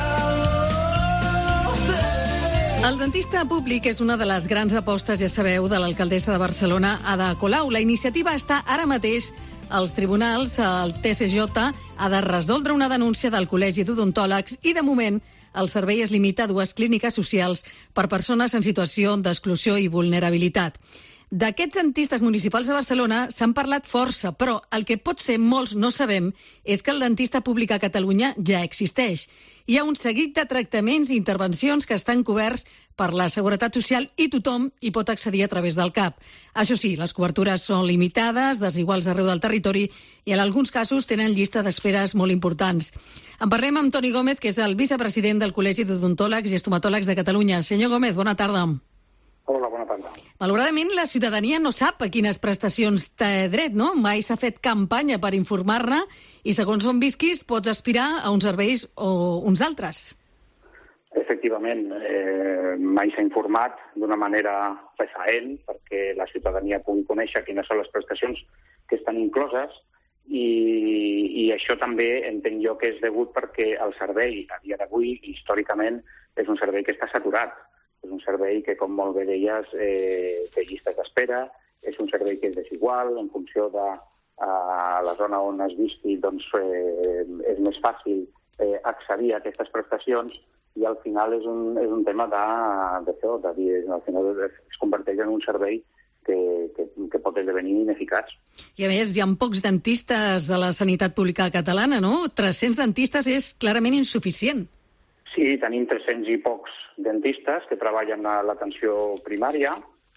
cambiado. El dentista públic és una de les grans apostes, ja sabeu, de l'alcaldessa de Barcelona, Ada Colau. La iniciativa està ara mateix als tribunals. El T S J ha de resoldre una denúncia del Col·legi d'Odontòlegs i, de moment, el servei es limita a dues clíniques socials per persones en situació d'exclusió i vulnerabilitat. D'aquests dentistes municipals de Barcelona s'han parlat força, però el que potser molts no sabem és que el dentista públic a Catalunya ja existeix. Hi ha un seguit de tractaments i intervencions que estan coberts per la Seguretat Social i tothom hi pot accedir a través del C A P. Això sí, les cobertures són limitades, desiguals arreu del territori i en alguns casos tenen llista d'esperes molt importants. En parlem amb Toni Gómez, que és el vicepresident del Col·legi d'Odontòlegs i Estomatòlegs de Catalunya. Senyor Gómez, bona tarda. Hola, bona tarda. Malauradament, la ciutadania no sap a quines prestacions té dret, no? Mai s'ha fet campanya per informar-ne i, segons on visquis, pots aspirar a uns serveis o uns altres. Efectivament, eh, mai s'ha informat d'una manera fefaent perquè la ciutadania pugui conèixer quines són les prestacions que estan incloses i, i això també entenc jo que és degut perquè el servei, a dia d'avui, històricament, és un servei que està saturat. És un servei que, com molt bé deies, eh, té llistes d'espera, és un servei que és desigual, en funció de eh, la zona on es visqui, doncs eh, és més fàcil eh, accedir a aquestes prestacions i al final és un, és un tema de, de, de, de dir, al final es converteix en un servei que, que, que pot esdevenir ineficaç. I a més, hi ha pocs dentistes a la sanitat pública catalana, no? tres-cents dentistes és clarament insuficient. Sí, tenim tres-cents i pocs dentistes que treballen a l'atenció primària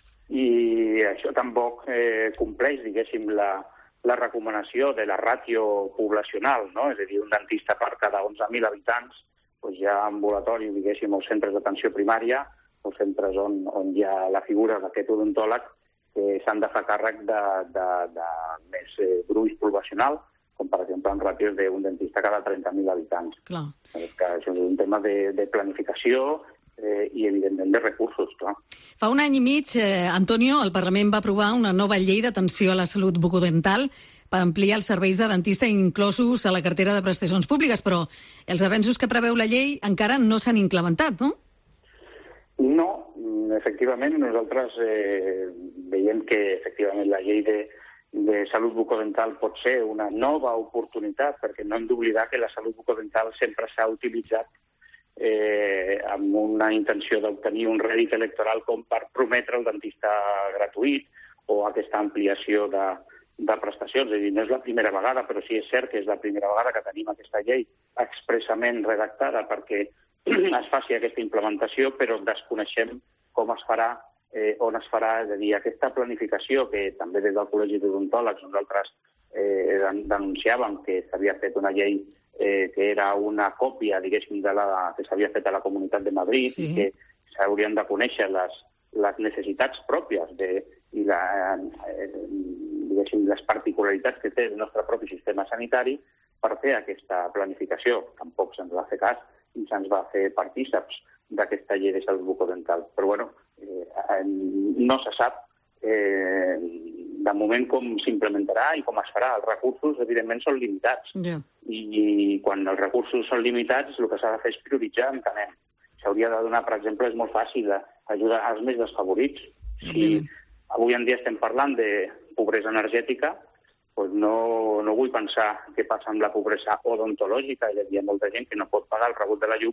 i això tampoc eh, compleix, diguéssim, la, la recomanació de la ràtio poblacional, no? És a dir, un dentista per cada onze mil habitants, doncs hi ha ambulatori, diguéssim, els centres d'atenció primària, els centres on, on hi ha la figura d'aquest odontòleg, que s'han de fer càrrec de, de, de més eh, gruix poblacional, com per exemple en ràtios d'un dentista cada trenta mil habitants. Clar. Que això és un tema de, de planificació eh, i, evidentment, de recursos, clar. Fa un any i mig, eh, Antonio, el Parlament va aprovar una nova llei d'atenció a la salut bucodental per ampliar els serveis de dentista inclosos a la cartera de prestacions públiques, però els avenços que preveu la llei encara no s'han implementat, no? No, efectivament, nosaltres eh, veiem que efectivament la llei de de salut bucodental pot ser una nova oportunitat, perquè no hem d'oblidar que la salut bucodental sempre s'ha utilitzat eh, amb una intenció d'obtenir un rèdit electoral com per prometre el dentista gratuït o aquesta ampliació de, de prestacions. És a dir, no és la primera vegada, però sí és cert que és la primera vegada que tenim aquesta llei expressament redactada perquè es faci aquesta implementació, però desconeixem com es farà, Eh, on es farà, és a dir, aquesta planificació que també des del Col·legi d'Odontòlegs nosaltres eh, denunciàvem que s'havia fet una llei eh, que era una còpia, diguéssim, de la que s'havia fet a la Comunitat de Madrid sí. I que s'haurien de conèixer les, les necessitats pròpies de, i la, eh, diguéssim, les particularitats que té el nostre propi sistema sanitari per fer aquesta planificació. Tampoc se'ns va fer cas i se'ns va fer partíceps d'aquesta llei de salut bucodental. Però, bueno, eh, no se sap eh, de moment com s'implementarà i com es farà. Els recursos, evidentment, són limitats. Yeah. I, I quan els recursos són limitats, el que s'ha de fer és prioritzar, entenem. S'hauria de donar, per exemple, és molt fàcil ajudar als més desfavorits. Si mm. avui en dia estem parlant de pobresa energètica, doncs no, no vull pensar què passa amb la pobresa odontològica. Hi ha molta gent que no pot pagar el rebut de la llum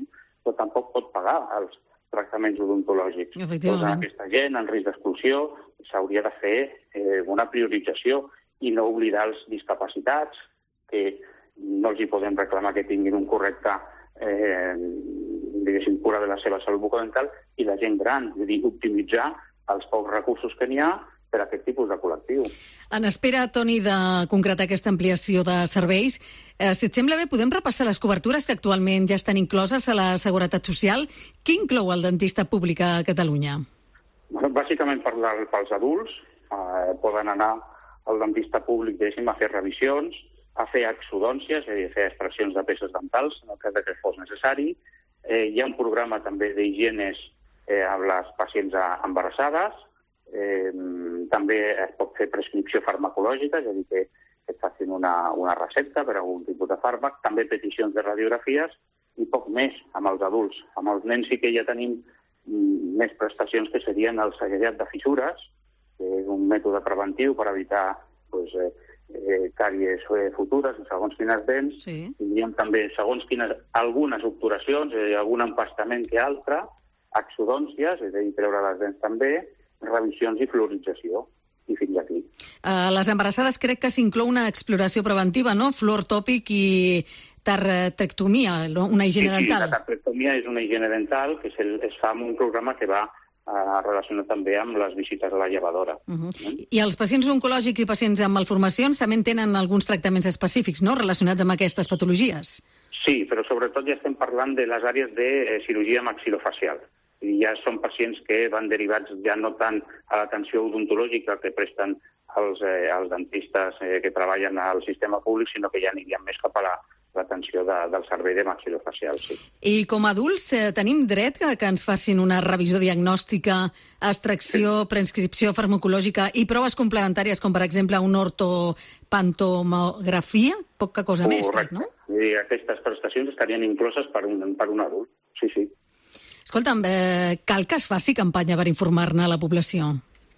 però tampoc pot pagar els tractaments odontològics. Efectivament. Doncs aquesta gent en risc d'exclusió s'hauria de fer eh, una priorització i no oblidar els discapacitats, que no els hi podem reclamar que tinguin un correcte eh, diguéssim, cura de la seva salut bucodental, i la gent gran, és a dir, optimitzar els pocs recursos que n'hi ha per a aquest tipus de col·lectiu. En espera, Toni, de concretar aquesta ampliació de serveis, eh, si et sembla bé, podem repassar les cobertures que actualment ja estan incloses a la Seguretat Social. Què inclou el dentista públic a Catalunya? Bueno, bàsicament per la, pels adults, eh, poden anar al dentista públic, diguéssim, a fer revisions, a fer exodòncies, és a dir, a fer extraccions de peces dentals, en el cas que fos necessari. Eh, hi ha un programa també d'higienes eh, amb les pacients embarassades. Eh, també es pot fer prescripció farmacològica, és a dir, que, que et facin una, una recepta per a algun tipus de fàrmac. També peticions de radiografies i poc més amb els adults. Amb els nens sí que ja tenim mm, més prestacions que serien el segellat de fissures, que és un mètode preventiu per evitar pues, eh, eh, càries eh, futures en segons quines dents. Sí. Tindríem també segons quines, algunes obturacions, és a dir, algun empastament que altre, exodòncies, és a dir, treure les dents també, revisions i fluorització, i fins aquí. A les embarassades crec que s'inclou una exploració preventiva, no? Fluor tòpic i tartrectomia, una higiene sí, sí, dental. La tartrectomia és una higiene dental que es, es fa amb un programa que va eh, relacionat també amb les visites a la llevadora. Uh -huh. mm. I els pacients oncològics i pacients amb malformacions també tenen alguns tractaments específics, no?, relacionats amb aquestes patologies. Sí, però sobretot ja estem parlant de les àrees de eh, cirurgia maxilofacial. I ja són pacients que van derivats ja no tant a l'atenció odontològica que presten els, eh, els dentistes eh, que treballen al sistema públic, sinó que ja anirien més cap a la l'atenció de, del servei de maxilofacial, sí. I com a adults eh, tenim dret que, que ens facin una revisió diagnòstica, extracció, sí. prescripció farmacològica i proves complementàries, com per exemple una ortopantomografia? Poca cosa Correcte. Més, crec, no? I aquestes prestacions estarien incloses per un, per un adult, sí, sí. Escolta'm, eh, cal que es faci campanya per informar-ne a la població?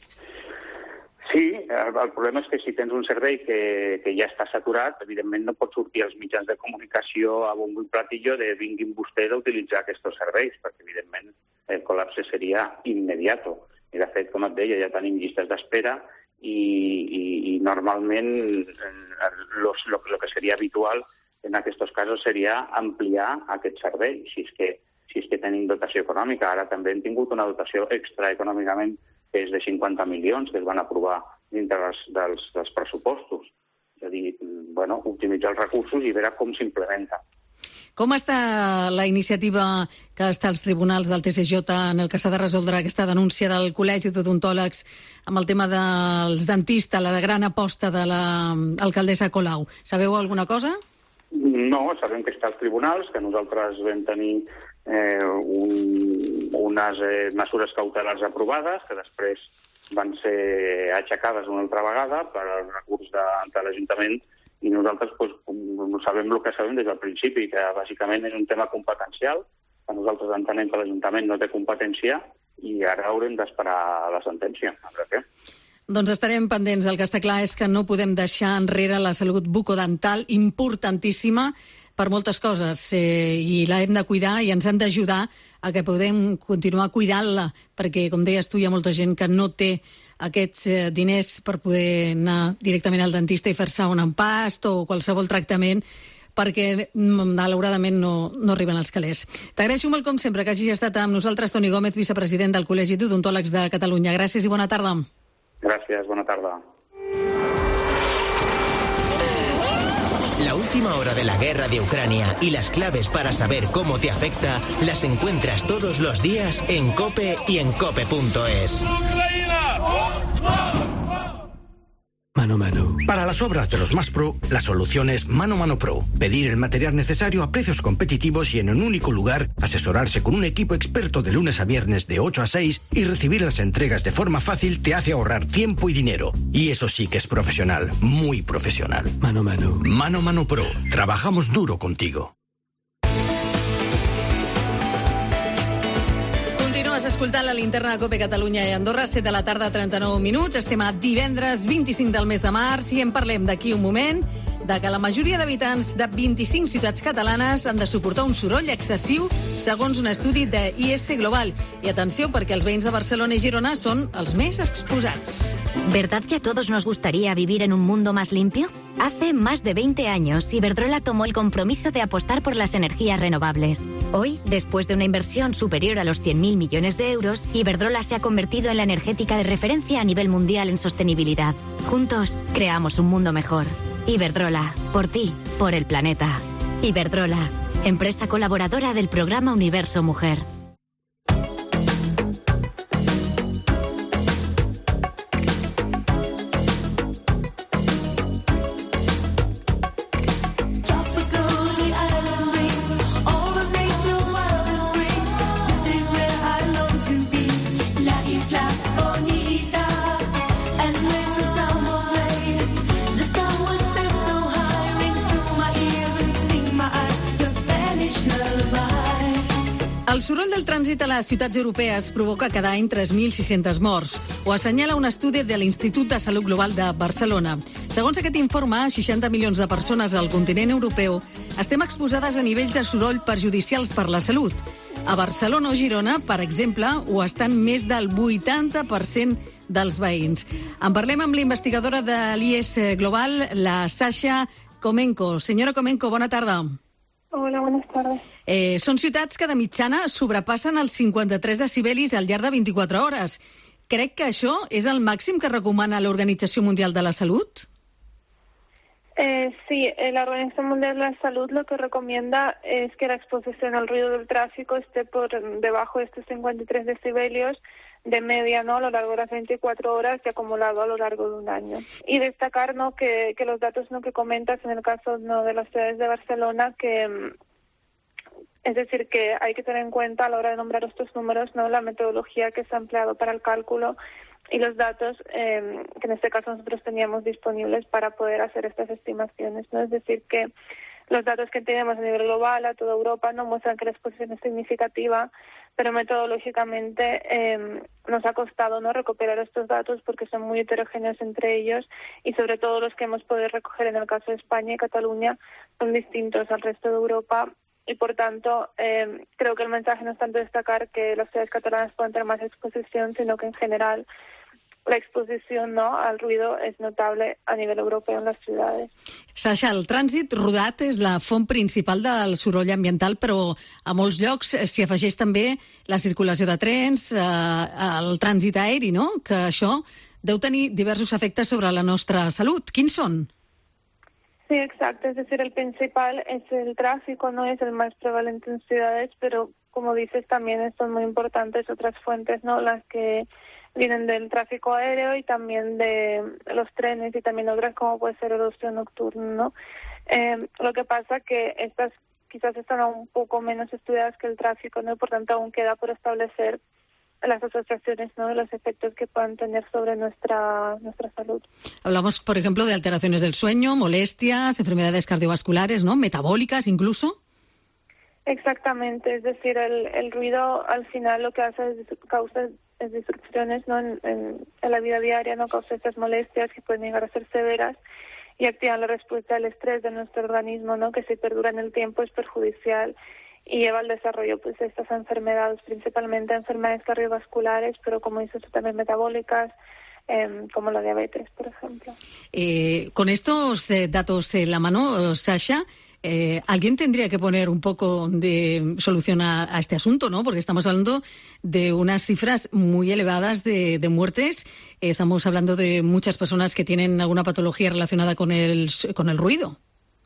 Sí, el, el problema és que si tens un servei que, que ja està saturat, evidentment no pot sortir als mitjans de comunicació a bombo i platillo de vinguin vostès a utilitzar aquests serveis, perquè evidentment el col·lapse seria immediato. I de fet, com et deia, ja tenim llistes d'espera i, i, i normalment lo, lo, lo que seria habitual en aquests casos seria ampliar aquest servei, si és que, si és que tenim dotació econòmica. Ara també hem tingut una dotació extra econòmicament que és de cinquanta milions que es van aprovar dintre dels, dels, dels pressupostos. És a dir, bueno, optimitzar els recursos i veure com s'implementa. Com està la iniciativa que està als tribunals del T S J en el que s'ha de resoldre aquesta denúncia del Col·legi d'Odontòlegs amb el tema dels dentistes, la gran aposta de l'alcaldessa Colau? Sabeu alguna cosa? No, sabem que està als tribunals, que nosaltres vam tenir eh, un, unes eh, mesures cautelars aprovades, que després van ser aixecades una altra vegada per al recurs de, de l'Ajuntament, i nosaltres pues, sabem el que sabem des del principi, que bàsicament és un tema competencial, que nosaltres entenem que l'Ajuntament no té competència i ara haurem d'esperar la sentència. A veure què. Doncs estarem pendents. El que està clar és que no podem deixar enrere la salut bucodental, importantíssima per moltes coses, eh, i la hem de cuidar i ens han d'ajudar a que podem continuar cuidant-la, perquè, com deies tu, hi ha molta gent que no té aquests eh, diners per poder anar directament al dentista i fer-se un empast o qualsevol tractament, perquè malauradament no, no arriben als calés. T'agraeixo molt, com sempre, que hagis estat amb nosaltres, Toni Gómez, vicepresident del Col·legi d'Odontòlegs de Catalunya. Gràcies i bona tarda. Gràcies, bona tarda. La última hora de la guerra de Ucrania y las claves para saber cómo te afecta las encuentras todos los días en COPE y en cope punto es. Mano Mano. Para las obras de los más pro, la solución es Mano Mano Pro. Pedir el material necesario a precios competitivos y en un único lugar, asesorarse con un equipo experto de lunes a viernes de ocho a seis y recibir las entregas de forma fácil te hace ahorrar tiempo y dinero. Y eso sí que es profesional, muy profesional. Mano Mano. Mano Mano Pro. Trabajamos duro contigo. Escoltant la linterna de COPE Catalunya i Andorra, set de la tarda, trenta-nou minuts. Estem a divendres vint-i-cinc del mes de març i en parlem d'aquí un moment de que la majoria d'habitants de vint-i-cinc ciutats catalanes han de suportar un soroll excessiu, segons un estudi de I S Global. I atenció, perquè els veïns de Barcelona i Girona són els més exposats. ¿Verdad que a todos nos gustaría vivir en un mundo más limpio? Hace más de veinte años, Iberdrola tomó el compromiso de apostar por las energías renovables. Hoy, después de una inversión superior a los cien mil millones de euros, Iberdrola se ha convertido en la energética de referencia a nivel mundial en sostenibilidad. Juntos, creamos un mundo mejor. Iberdrola, por ti, por el planeta. Iberdrola, empresa colaboradora del programa Universo Mujer. El soroll del trànsit a les ciutats europees provoca cada any tres mil sis-centes morts. Ho assenyala un estudi de l'Institut de Salut Global de Barcelona. Segons aquest informe, seixanta milions de persones al continent europeu estem exposades a nivells de soroll perjudicials per la salut. A Barcelona o Girona, per exemple, ho estan més del vuitanta per cent dels veïns. En parlem amb la investigadora de l'I S Global, la Sasha Comenco. Senyora Comenco, bona tarda. Hola, buenas tardes. Eh, són ciutats que de mitjana sobrepassen els cinquanta-tres decibelis al llarg de vint-i-quatre hores. Crec que això és el màxim que recomana l'Organització Mundial de la Salud. Eh, sí, la Organización Mundial de la Salud lo que recomienda es que la exposición al ruido del tráfico esté por debajo de estos cincuenta y tres decibelios de media, ¿no?, a lo largo de las veinticuatro horas y acumulado a lo largo de un año. Y destacar, ¿no?, que, que los datos, ¿no?, que comentas en el caso, ¿no?, de las ciudades de Barcelona, que es decir, que hay que tener en cuenta a la hora de nombrar estos números, ¿no?, la metodología que se ha empleado para el cálculo y los datos eh, que en este caso nosotros teníamos disponibles para poder hacer estas estimaciones, ¿no? Es decir, que los datos que tenemos a nivel global, a toda Europa, no muestran que la exposición es significativa, pero metodológicamente eh, nos ha costado, ¿no?, recuperar estos datos porque son muy heterogéneos entre ellos y sobre todo los que hemos podido recoger en el caso de España y Cataluña son distintos al resto de Europa. Y, por tanto, eh, creo que el mensaje no es tanto destacar que las ciudades catalanas pueden tener más exposición, sino que, en general, la exposició, no, al ruido és notable a nivell europeu en les ciutats. Sasha, el trànsit rodat és la font principal del soroll ambiental, però a molts llocs s'hi afegeix també la circulació de trens, eh, el trànsit aeri, no?, que això deu tenir diversos efectes sobre la nostra salut. Quins són? Sí, exacto. Es decir, el principal es el tráfico, no es el más prevalente en ciudades, pero como dices también son muy importantes otras fuentes, ¿no? Las que vienen del tráfico aéreo y también de los trenes y también otras como puede ser el ocio nocturno, ¿no? Eh, lo que pasa que estas quizás están un poco menos estudiadas que el tráfico, ¿no? Y por tanto aún queda por establecer las asociaciones, ¿no?, de los efectos que puedan tener sobre nuestra nuestra salud. Hablamos, por ejemplo, de alteraciones del sueño, molestias, enfermedades cardiovasculares, ¿no?, metabólicas incluso. Exactamente, es decir, el, el ruido al final lo que hace es causa es disrupciones, ¿no?, en, en, en la vida diaria, no causa estas molestias que pueden llegar a ser severas y activan la respuesta al estrés de nuestro organismo, ¿no?, que si perdura en el tiempo es perjudicial y lleva al desarrollo pues de estas enfermedades, principalmente enfermedades cardiovasculares, pero como dices tú también metabólicas, eh, como la diabetes, por ejemplo. Eh, con estos eh, datos en la mano, Sasha, eh, alguien tendría que poner un poco de solución a, a este asunto, ¿no? Porque estamos hablando de unas cifras muy elevadas de, de muertes. Eh, estamos hablando de muchas personas que tienen alguna patología relacionada con el, con el ruido.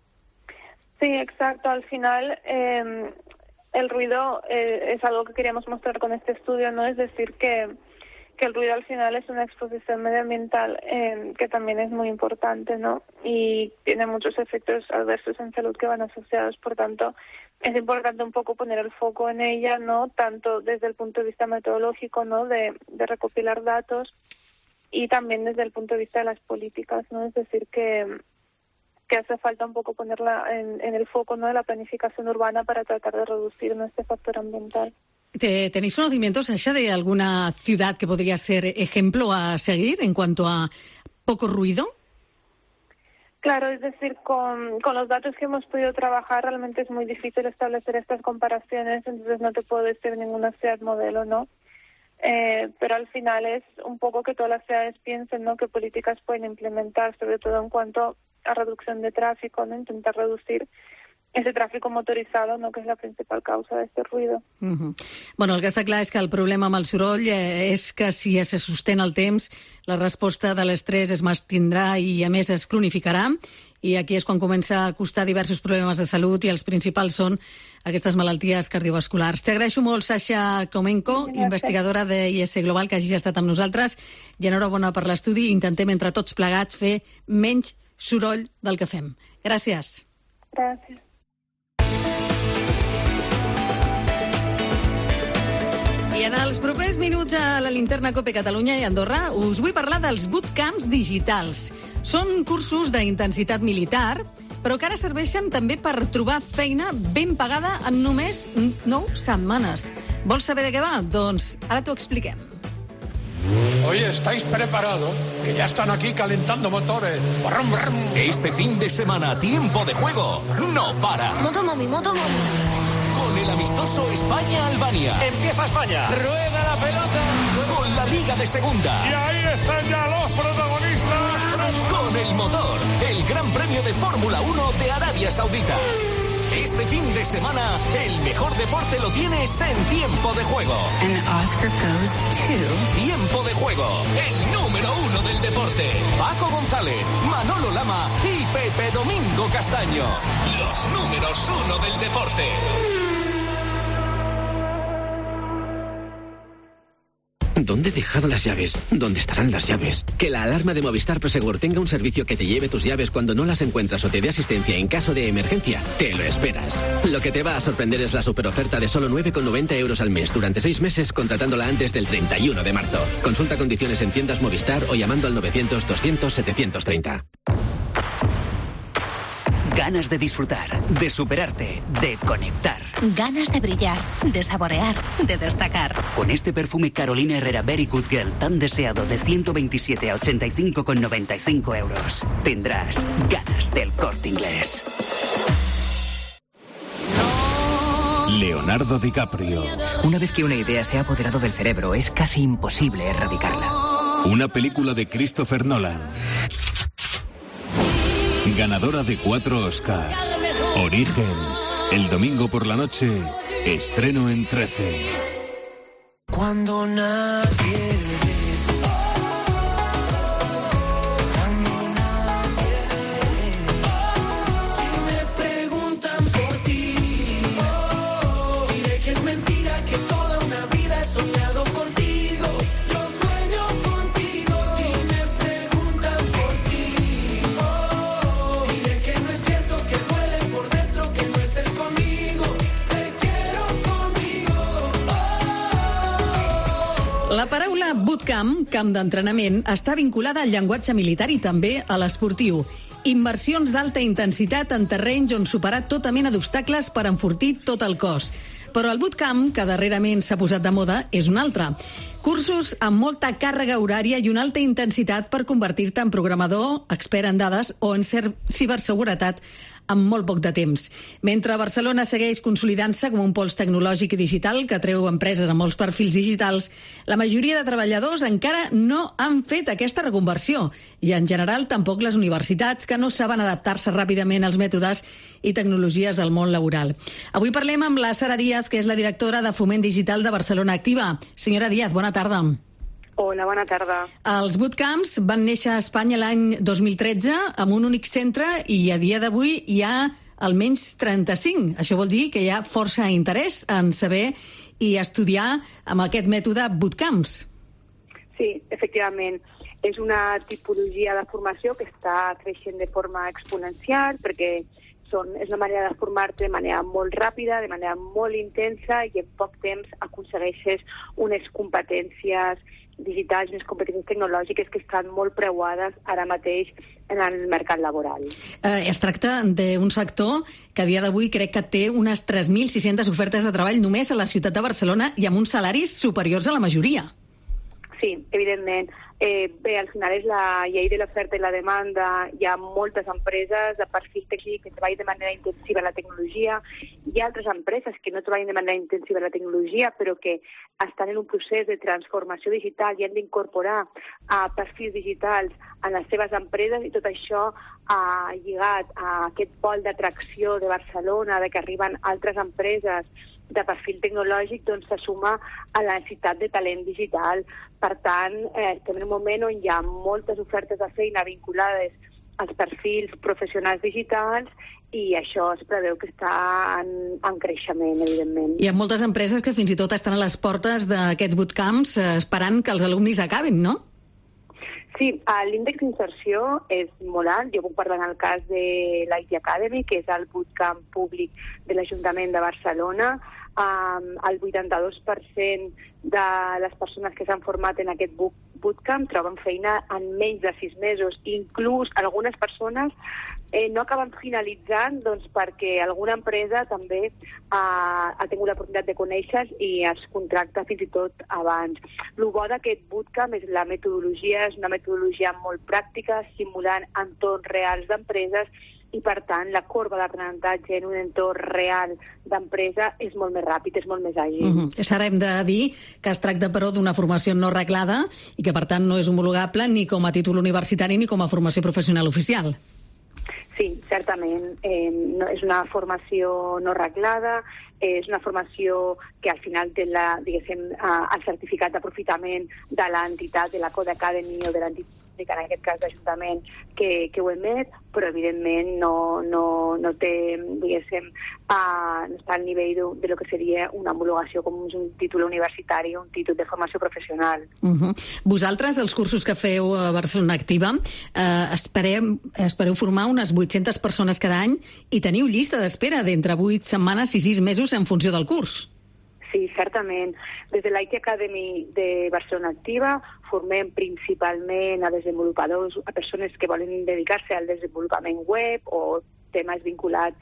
Sí, exacto. Al final, eh, el ruido eh, es algo que queríamos mostrar con este estudio, ¿no? Es decir, que, que el ruido al final es una exposición medioambiental eh, que también es muy importante, ¿no? Y tiene muchos efectos adversos en salud que van asociados. Por tanto, es importante un poco poner el foco en ella, ¿no? Tanto desde el punto de vista metodológico, ¿no?, de, de recopilar datos y también desde el punto de vista de las políticas, ¿no? Es decir, que que hace falta un poco ponerla en, en el foco, ¿no?, de la planificación urbana para tratar de reducir, ¿no?, este factor ambiental. ¿Tenéis conocimientos, Sasha, de alguna ciudad que podría ser ejemplo a seguir en cuanto a poco ruido? Claro, es decir, con, con los datos que hemos podido trabajar realmente es muy difícil establecer estas comparaciones, entonces no te puedo decir ninguna ciudad modelo, ¿no? Eh, pero al final es un poco que todas las ciudades piensen, ¿no?, qué políticas pueden implementar, sobre todo en cuanto a reducción de tráfico, ¿no?, intentar reducir ese tráfico motorizado, no, que és la principal causa d'aquest ruïdo. Uh-huh. Bueno, el que està clar és que el problema amb el soroll eh, és que si se sostén el temps, la resposta de l'estrès es mantindrà i, a més, es cronificarà. I aquí és quan comença a costar diversos problemes de salut i els principals són aquestes malalties cardiovasculars. T'agraeixo molt, Sasha Khomenko, Gràcies. investigadora de I S Global, que hagi estat amb nosaltres. I enhorabona per l'estudi. Intentem entre tots plegats fer menys soroll del que fem. Gràcies. Gràcies. I en els propers minuts a la Linterna COPE Catalunya i Andorra us vull parlar dels bootcamps digitals. Són cursos d'intensitat militar, però que ara serveixen també per trobar feina ben pagada en només nou setmanes. Vols saber de què va? Doncs ara t'ho expliquem. Oye, ¿estáis preparados? Que ya están aquí calentando motores. Brum, brum. Este fin de semana, tiempo de juego no para. Motomami, motomami. Con el amistoso España-Albania. Empieza España. Rueda la pelota. Con la Liga de Segunda. Y ahí están ya los protagonistas. Con el motor, el Gran Premio de Fórmula uno de Arabia Saudita. Este fin de semana, el mejor deporte lo tienes en Tiempo de Juego. And Oscar goes to... Tiempo de Juego, el número uno del deporte. Paco González, Manolo Lama y Pepe Domingo Castaño. Los números uno del deporte. ¿Dónde he dejado las llaves? ¿Dónde estarán las llaves? Que la alarma de Movistar Prosegur tenga un servicio que te lleve tus llaves cuando no las encuentras o te dé asistencia en caso de emergencia. Te lo esperas. Lo que te va a sorprender es la superoferta de solo nueve con noventa euros al mes durante seis meses contratándola antes del treinta y uno de marzo. Consulta condiciones en tiendas Movistar o llamando al novecientos doscientos setecientos treinta. Ganas de disfrutar, de superarte, de conectar. Ganas de brillar, de saborear, de destacar. Con este perfume Carolina Herrera Very Good Girl tan deseado de ciento veintisiete a ochenta y cinco con noventa y cinco euros, tendrás ganas del Corte Inglés. Leonardo DiCaprio. Una vez que una idea se ha apoderado del cerebro, es casi imposible erradicarla. Una película de Christopher Nolan. Ganadora de cuatro Oscar. Origen. El domingo por la noche. Estreno en trece. Cuando nadie La paraula bootcamp, camp d'entrenament, està vinculada al llenguatge militar i també a l'esportiu. Inversions d'alta intensitat en terrenys on superar tota mena d'obstacles per enfortir tot el cos. Però el bootcamp, que darrerament s'ha posat de moda, és un altre. Cursos amb molta càrrega horària i una alta intensitat per convertir-te en programador, expert en dades o en ciberseguretat en molt poc de temps. Mentre Barcelona segueix consolidant-se com un pols tecnològic i digital que atreu empreses amb molts perfils digitals, la majoria de treballadors encara no han fet aquesta reconversió i, en general, tampoc les universitats, que no saben adaptar-se ràpidament als mètodes i tecnologies del món laboral. Avui parlem amb la Sara Díaz, que és la directora de Foment Digital de Barcelona Activa. Senyora Díaz, bona tarda. Hola, bona tarda. Els bootcamps van néixer a Espanya l'any dos mil tretze amb un únic centre i a dia d'avui hi ha almenys trenta-cinc. Això vol dir que hi ha força interès en saber i estudiar amb aquest mètode bootcamps. Sí, efectivament. És una tipologia de formació que està creixent de forma exponencial perquè són, és una manera de formar-te de manera molt ràpida, de manera molt intensa i en poc temps aconsegueixes unes competències digitals, unes competències tecnològiques que estan molt preuades ara mateix en el mercat laboral. Eh, es tracta d'un sector que a dia d'avui crec que té unes tres mil sis-centes ofertes de treball només a la ciutat de Barcelona i amb uns salaris superiors a la majoria. Sí, evidentment. Eh, bé, al final és la llei de l'oferta i la demanda. Hi ha moltes empreses de perfil tècnic que treballen de manera intensiva la tecnologia. Hi ha altres empreses que no treballen de manera intensiva la tecnologia, però que estan en un procés de transformació digital i han d'incorporar uh, perfils digitals en les seves empreses, i tot això ha lligat a aquest pol d'atracció de Barcelona, de que arriben altres empreses de perfil tecnològic, doncs se suma a la necessitat de talent digital. Per tant, eh, estem en un moment on hi ha moltes ofertes de feina vinculades als perfils professionals digitals, i això es preveu que està en, en creixement, evidentment. Hi ha moltes empreses que fins i tot estan a les portes d'aquests bootcamps eh, esperant que els alumnis acabin, no? Sí, l'índex d'inserció és molt alt. Jo puc parlar en el cas de l'I T Academy, que és el bootcamp públic de l'Ajuntament de Barcelona. Um, el vuitanta-dos per cent de les persones que s'han format en aquest bootcamp troben feina en menys de sis mesos. Inclús algunes persones eh, no acaben finalitzant doncs, perquè alguna empresa també uh, ha tingut l'oportunitat de conèixer i es contracta fins i tot abans. El bo d'aquest bootcamp és la metodologia, és una metodologia molt pràctica, simulant entorns reals d'empreses, i, per tant, la corba d'aprenentatge en un entorn real d'empresa és molt més ràpid, és molt més àgil. Uh-huh. Ara hem de dir que es tracta, però, d'una formació no reglada i que, per tant, no és homologable ni com a títol universitari ni com a formació professional oficial. Sí, certament. Eh, no, és una formació no reglada, eh, és una formació que al final té la, diguéssim, eh, el certificat d'aprofitament de l'entitat, de la Code Academy o de l'entitat, en aquest cas d'Ajuntament, que, que ho emet, però evidentment no, no, no té, diguéssim, uh, no està al nivell de, de lo que seria una homologació com un títol universitari, un títol de formació professional. Uh-huh. Vosaltres, els cursos que feu a Barcelona Activa, eh, espereu, espereu formar unes vuit-centes persones cada any i teniu llista d'espera d'entre vuit setmanes i sis mesos en funció del curs. Sí, certament. Des de l'I T Academy de Barcelona Activa formem principalment a desenvolupadors, a persones que volen dedicar-se al desenvolupament web o temes vinculats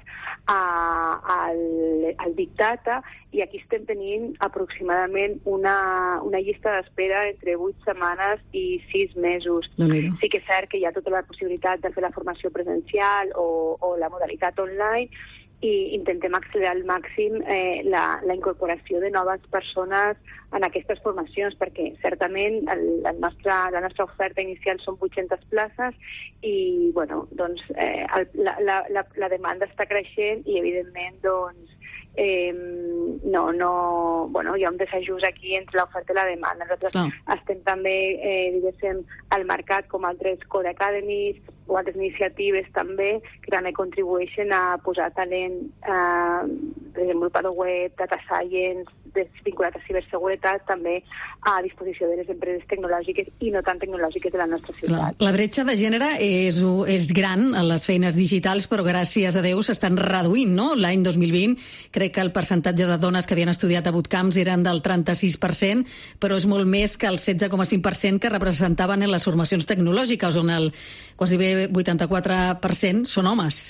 a, al, al Big Data, i aquí estem tenint aproximadament una, una llista d'espera entre vuit setmanes i sis mesos. Sí que és cert que hi ha tota la possibilitat de fer la formació presencial o, o la modalitat online, i intentem accelerar al màxim eh, la, la incorporació de noves persones en aquestes formacions, perquè certament el, el nostre, la nostra oferta inicial són vuit-centes places i bueno, doncs, eh, el, la, la, la, la demanda està creixent i evidentment doncs, eh, no, no, bueno, hi ha un desajust aquí entre l'oferta i la demanda. Nosaltres no. estem també eh, diguéssim, al mercat com altres Code Academies o altres iniciatives també que també contribueixen a posar talent eh, desenvolupador web, data science, vinculat a ciberseguretat, també a disposició de les empreses tecnològiques i no tan tecnològiques de la nostra ciutat. La bretxa de gènere és, és gran a les feines digitals, però gràcies a Déu s'estan reduint, no? L'any dos mil vint crec que el percentatge de dones que havien estudiat a bootcamps eren del trenta-sis per cent, però és molt més que el setze coma cinc per cent que representaven en les formacions tecnològiques, on el quasi bé vuitanta-quatre per cent són homes.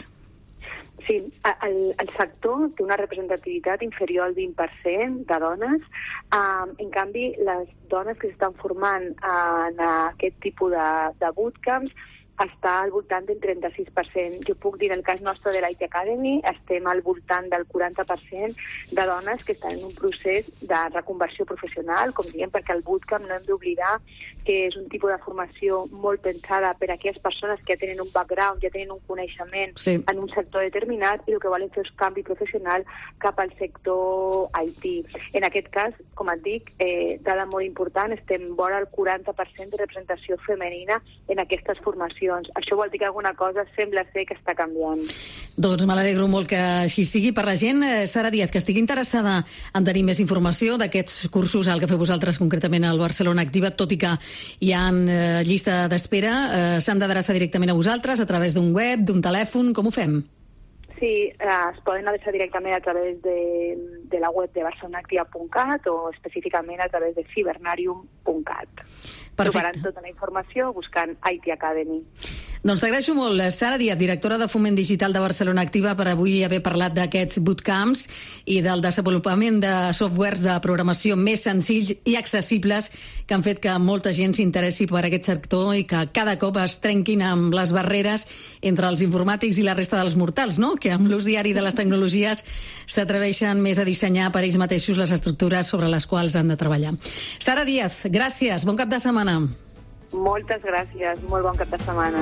Sí, el, el sector té una representativitat inferior al vint per cent de dones. Um, en canvi, les dones que s'estan formant en aquest tipus de, de bootcamps està al voltant del trenta-sis per cent. Jo puc dir, en el cas nostre de l'I T Academy, estem al voltant del quaranta per cent de dones que estan en un procés de reconversió professional, com diem, perquè el bootcamp no hem d'oblidar que és un tipus de formació molt pensada per a aquelles persones que ja tenen un background, ja tenen un coneixement sí. en un sector determinat i el que volen fer és canvi professional cap al sector I T. En aquest cas, com et dic, eh, dada molt important, estem vora el quaranta per cent de representació femenina en aquestes formacions. Això vol dir que alguna cosa sembla ser que està canviant. Doncs me l'alegro molt que així sigui. Per la gent, Sara Díaz, que estigui interessada en tenir més informació d'aquests cursos al que feu vosaltres concretament al Barcelona Activa, tot i que hi ha eh, llista d'espera, eh, s'han d'adreçar directament a vosaltres a través d'un web, d'un telèfon, com ho fem? Sí, eh, es poden adreçar directament a través de, de la web de barcelonaactiva punt cat o específicament a través de cibernarium punt cat. Trobaran tota la informació buscant I T Academy. Doncs t'agraeixo molt, Sara Díaz, directora de Foment Digital de Barcelona Activa, per avui haver parlat d'aquests bootcamps i del desenvolupament de softwares de programació més senzills i accessibles que han fet que molta gent s'interessi per aquest sector i que cada cop es trenquin amb les barreres entre els informàtics i la resta dels mortals, no? Que amb l'ús diari de les tecnologies s'atreveixen més a dissenyar per ells mateixos les estructures sobre les quals han de treballar. Sara Díaz, gràcies, bon cap de setmana. Moltes gràcies, molt bon cap de setmana.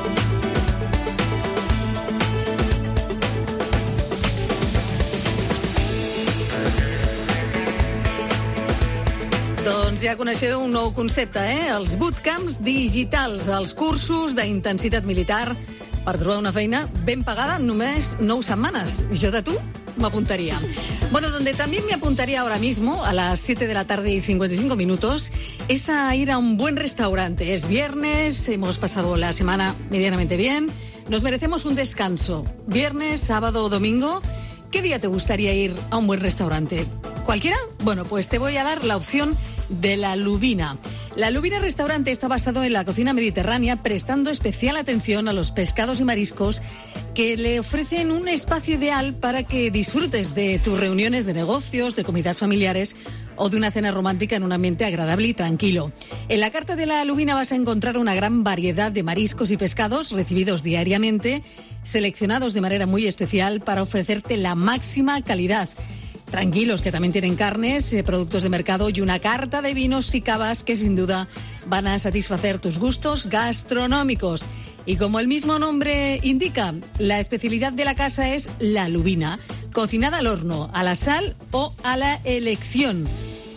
Doncs ja coneixeu un nou concepte, eh? Els bootcamps digitals, els cursos d'intensitat militar per trobar una feina ben pagada en només nou setmanes. Jo de tu m'apuntaría. Bueno, donde también me apuntaría ahora mismo, a las siete de la tarde y cincuenta y cinco minutos, es a ir a un buen restaurante. Es viernes, hemos pasado la semana medianamente bien, nos merecemos un descanso. Viernes, sábado o domingo, ¿qué día te gustaría ir a un buen restaurante? ¿Cualquiera? Bueno, pues te voy a dar la opción de La Lubina. La Lubina Restaurante está basado en la cocina mediterránea, prestando especial atención a los pescados y mariscos que le ofrecen un espacio ideal para que disfrutes de tus reuniones de negocios, de comidas familiares o de una cena romántica en un ambiente agradable y tranquilo. En la carta de La Lubina vas a encontrar una gran variedad de mariscos y pescados recibidos diariamente, seleccionados de manera muy especial para ofrecerte la máxima calidad. Tranquilos, que también tienen carnes, eh, productos de mercado y una carta de vinos y cavas que sin duda van a satisfacer tus gustos gastronómicos. Y como el mismo nombre indica, la especialidad de la casa es la lubina, cocinada al horno, a la sal o a la elección.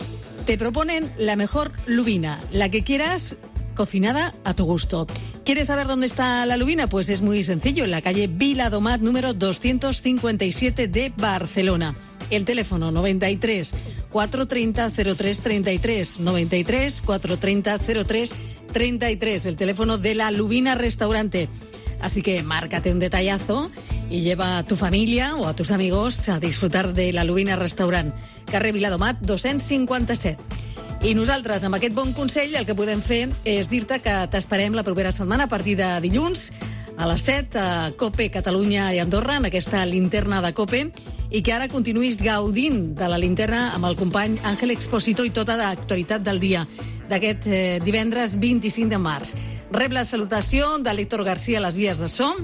Te proponen la mejor lubina, la que quieras, cocinada a tu gusto. ¿Quieres saber dónde está la lubina? Pues es muy sencillo, en la calle Viladomat número doscientos cincuenta y siete de Barcelona. El teléfono noventa y tres, cuatrocientos treinta, cero tres treinta y tres, noventa y tres, cuatrocientos treinta, cero tres treinta y tres, el teléfono de La Lubina Restaurante. Así que márcate un detallazo y lleva a tu familia o a tus amigos a disfrutar de La Lubina Restaurant, carrer Viladomat doscientos cincuenta y siete. I nosaltres, amb aquest bon consell, el que podem fer és dir-te que t'esperem la propera setmana a partir de dilluns a les set a COPE Catalunya i Andorra, en aquesta linterna de COPE, i que ara continuïs gaudint de la linterna amb el company Àngel Expósito i tota l'actualitat del dia d'aquest eh, divendres vint-i-cinc de març. Rep la salutació de l'Héctor García a les vies de so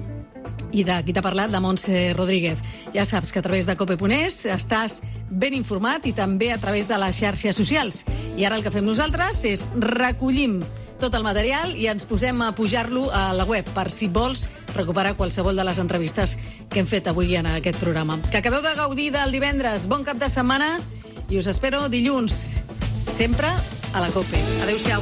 i de qui t'ha parlat, de Montse Rodríguez. Ja saps que a través de cope punt es estàs ben informat i també a través de les xarxes socials. I ara el que fem nosaltres és recollim tot el material i ens posem a pujar-lo a la web per si vols recuperar qualsevol de les entrevistes que hem fet avui en aquest programa. Que acabeu de gaudir del divendres. Bon cap de setmana i us espero dilluns, sempre a la COPE. Adéu-siau.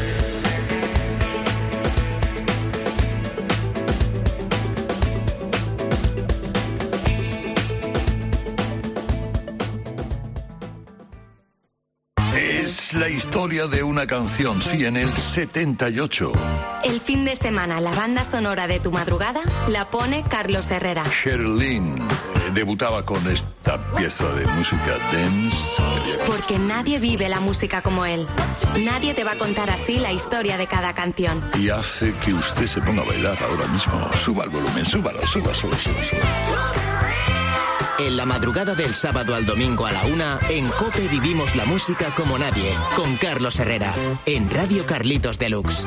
Es la historia de una canción, sí, en el setenta y ocho. El fin de semana, la banda sonora de tu madrugada la pone Carlos Herrera. Sherlyn eh, debutaba con esta pieza de música dance. Porque nadie vive la música como él. Nadie te va a contar así la historia de cada canción. Y hace que usted se ponga a bailar ahora mismo. Suba el volumen, súbalo, suba, suba, suba, suba. En la madrugada del sábado al domingo a la una, en COPE vivimos la música como nadie, con Carlos Herrera, en Radio Carlitos Deluxe.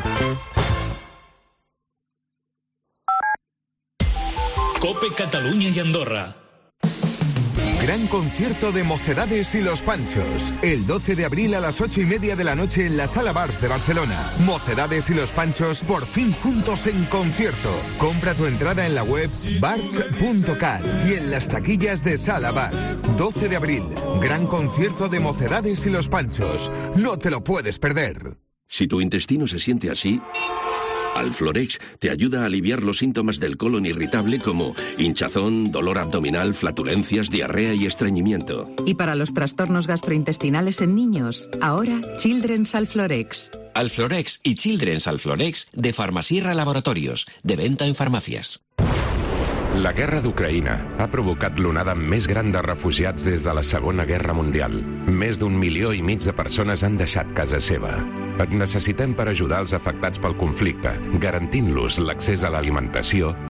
COPE Cataluña y Andorra. Gran concierto de Mocedades y Los Panchos. El doce de abril a las ocho y media de la noche en la Sala Bars de Barcelona. Mocedades y Los Panchos por fin juntos en concierto. Compra tu entrada en la web bars punto cat y en las taquillas de Sala Bars. doce de abril. Gran concierto de Mocedades y Los Panchos. No te lo puedes perder. Si tu intestino se siente así, Alflorex te ayuda a aliviar los síntomas del colon irritable como hinchazón, dolor abdominal, flatulencias, diarrea y estreñimiento. Y para los trastornos gastrointestinales en niños, ahora Children's Alflorex. Alflorex y Children's Alflorex de Farmasierra Laboratorios, de venta en farmàcies. La guerra d'Ucraïna ha provocat l'onada més gran de refugiats des de la Segona Guerra Mundial. Més d'un milió i mig de persones han deixat casa seva. Et necessitem per ajudar els afectats pel conflicte, garantint-los l'accés a l'alimentació,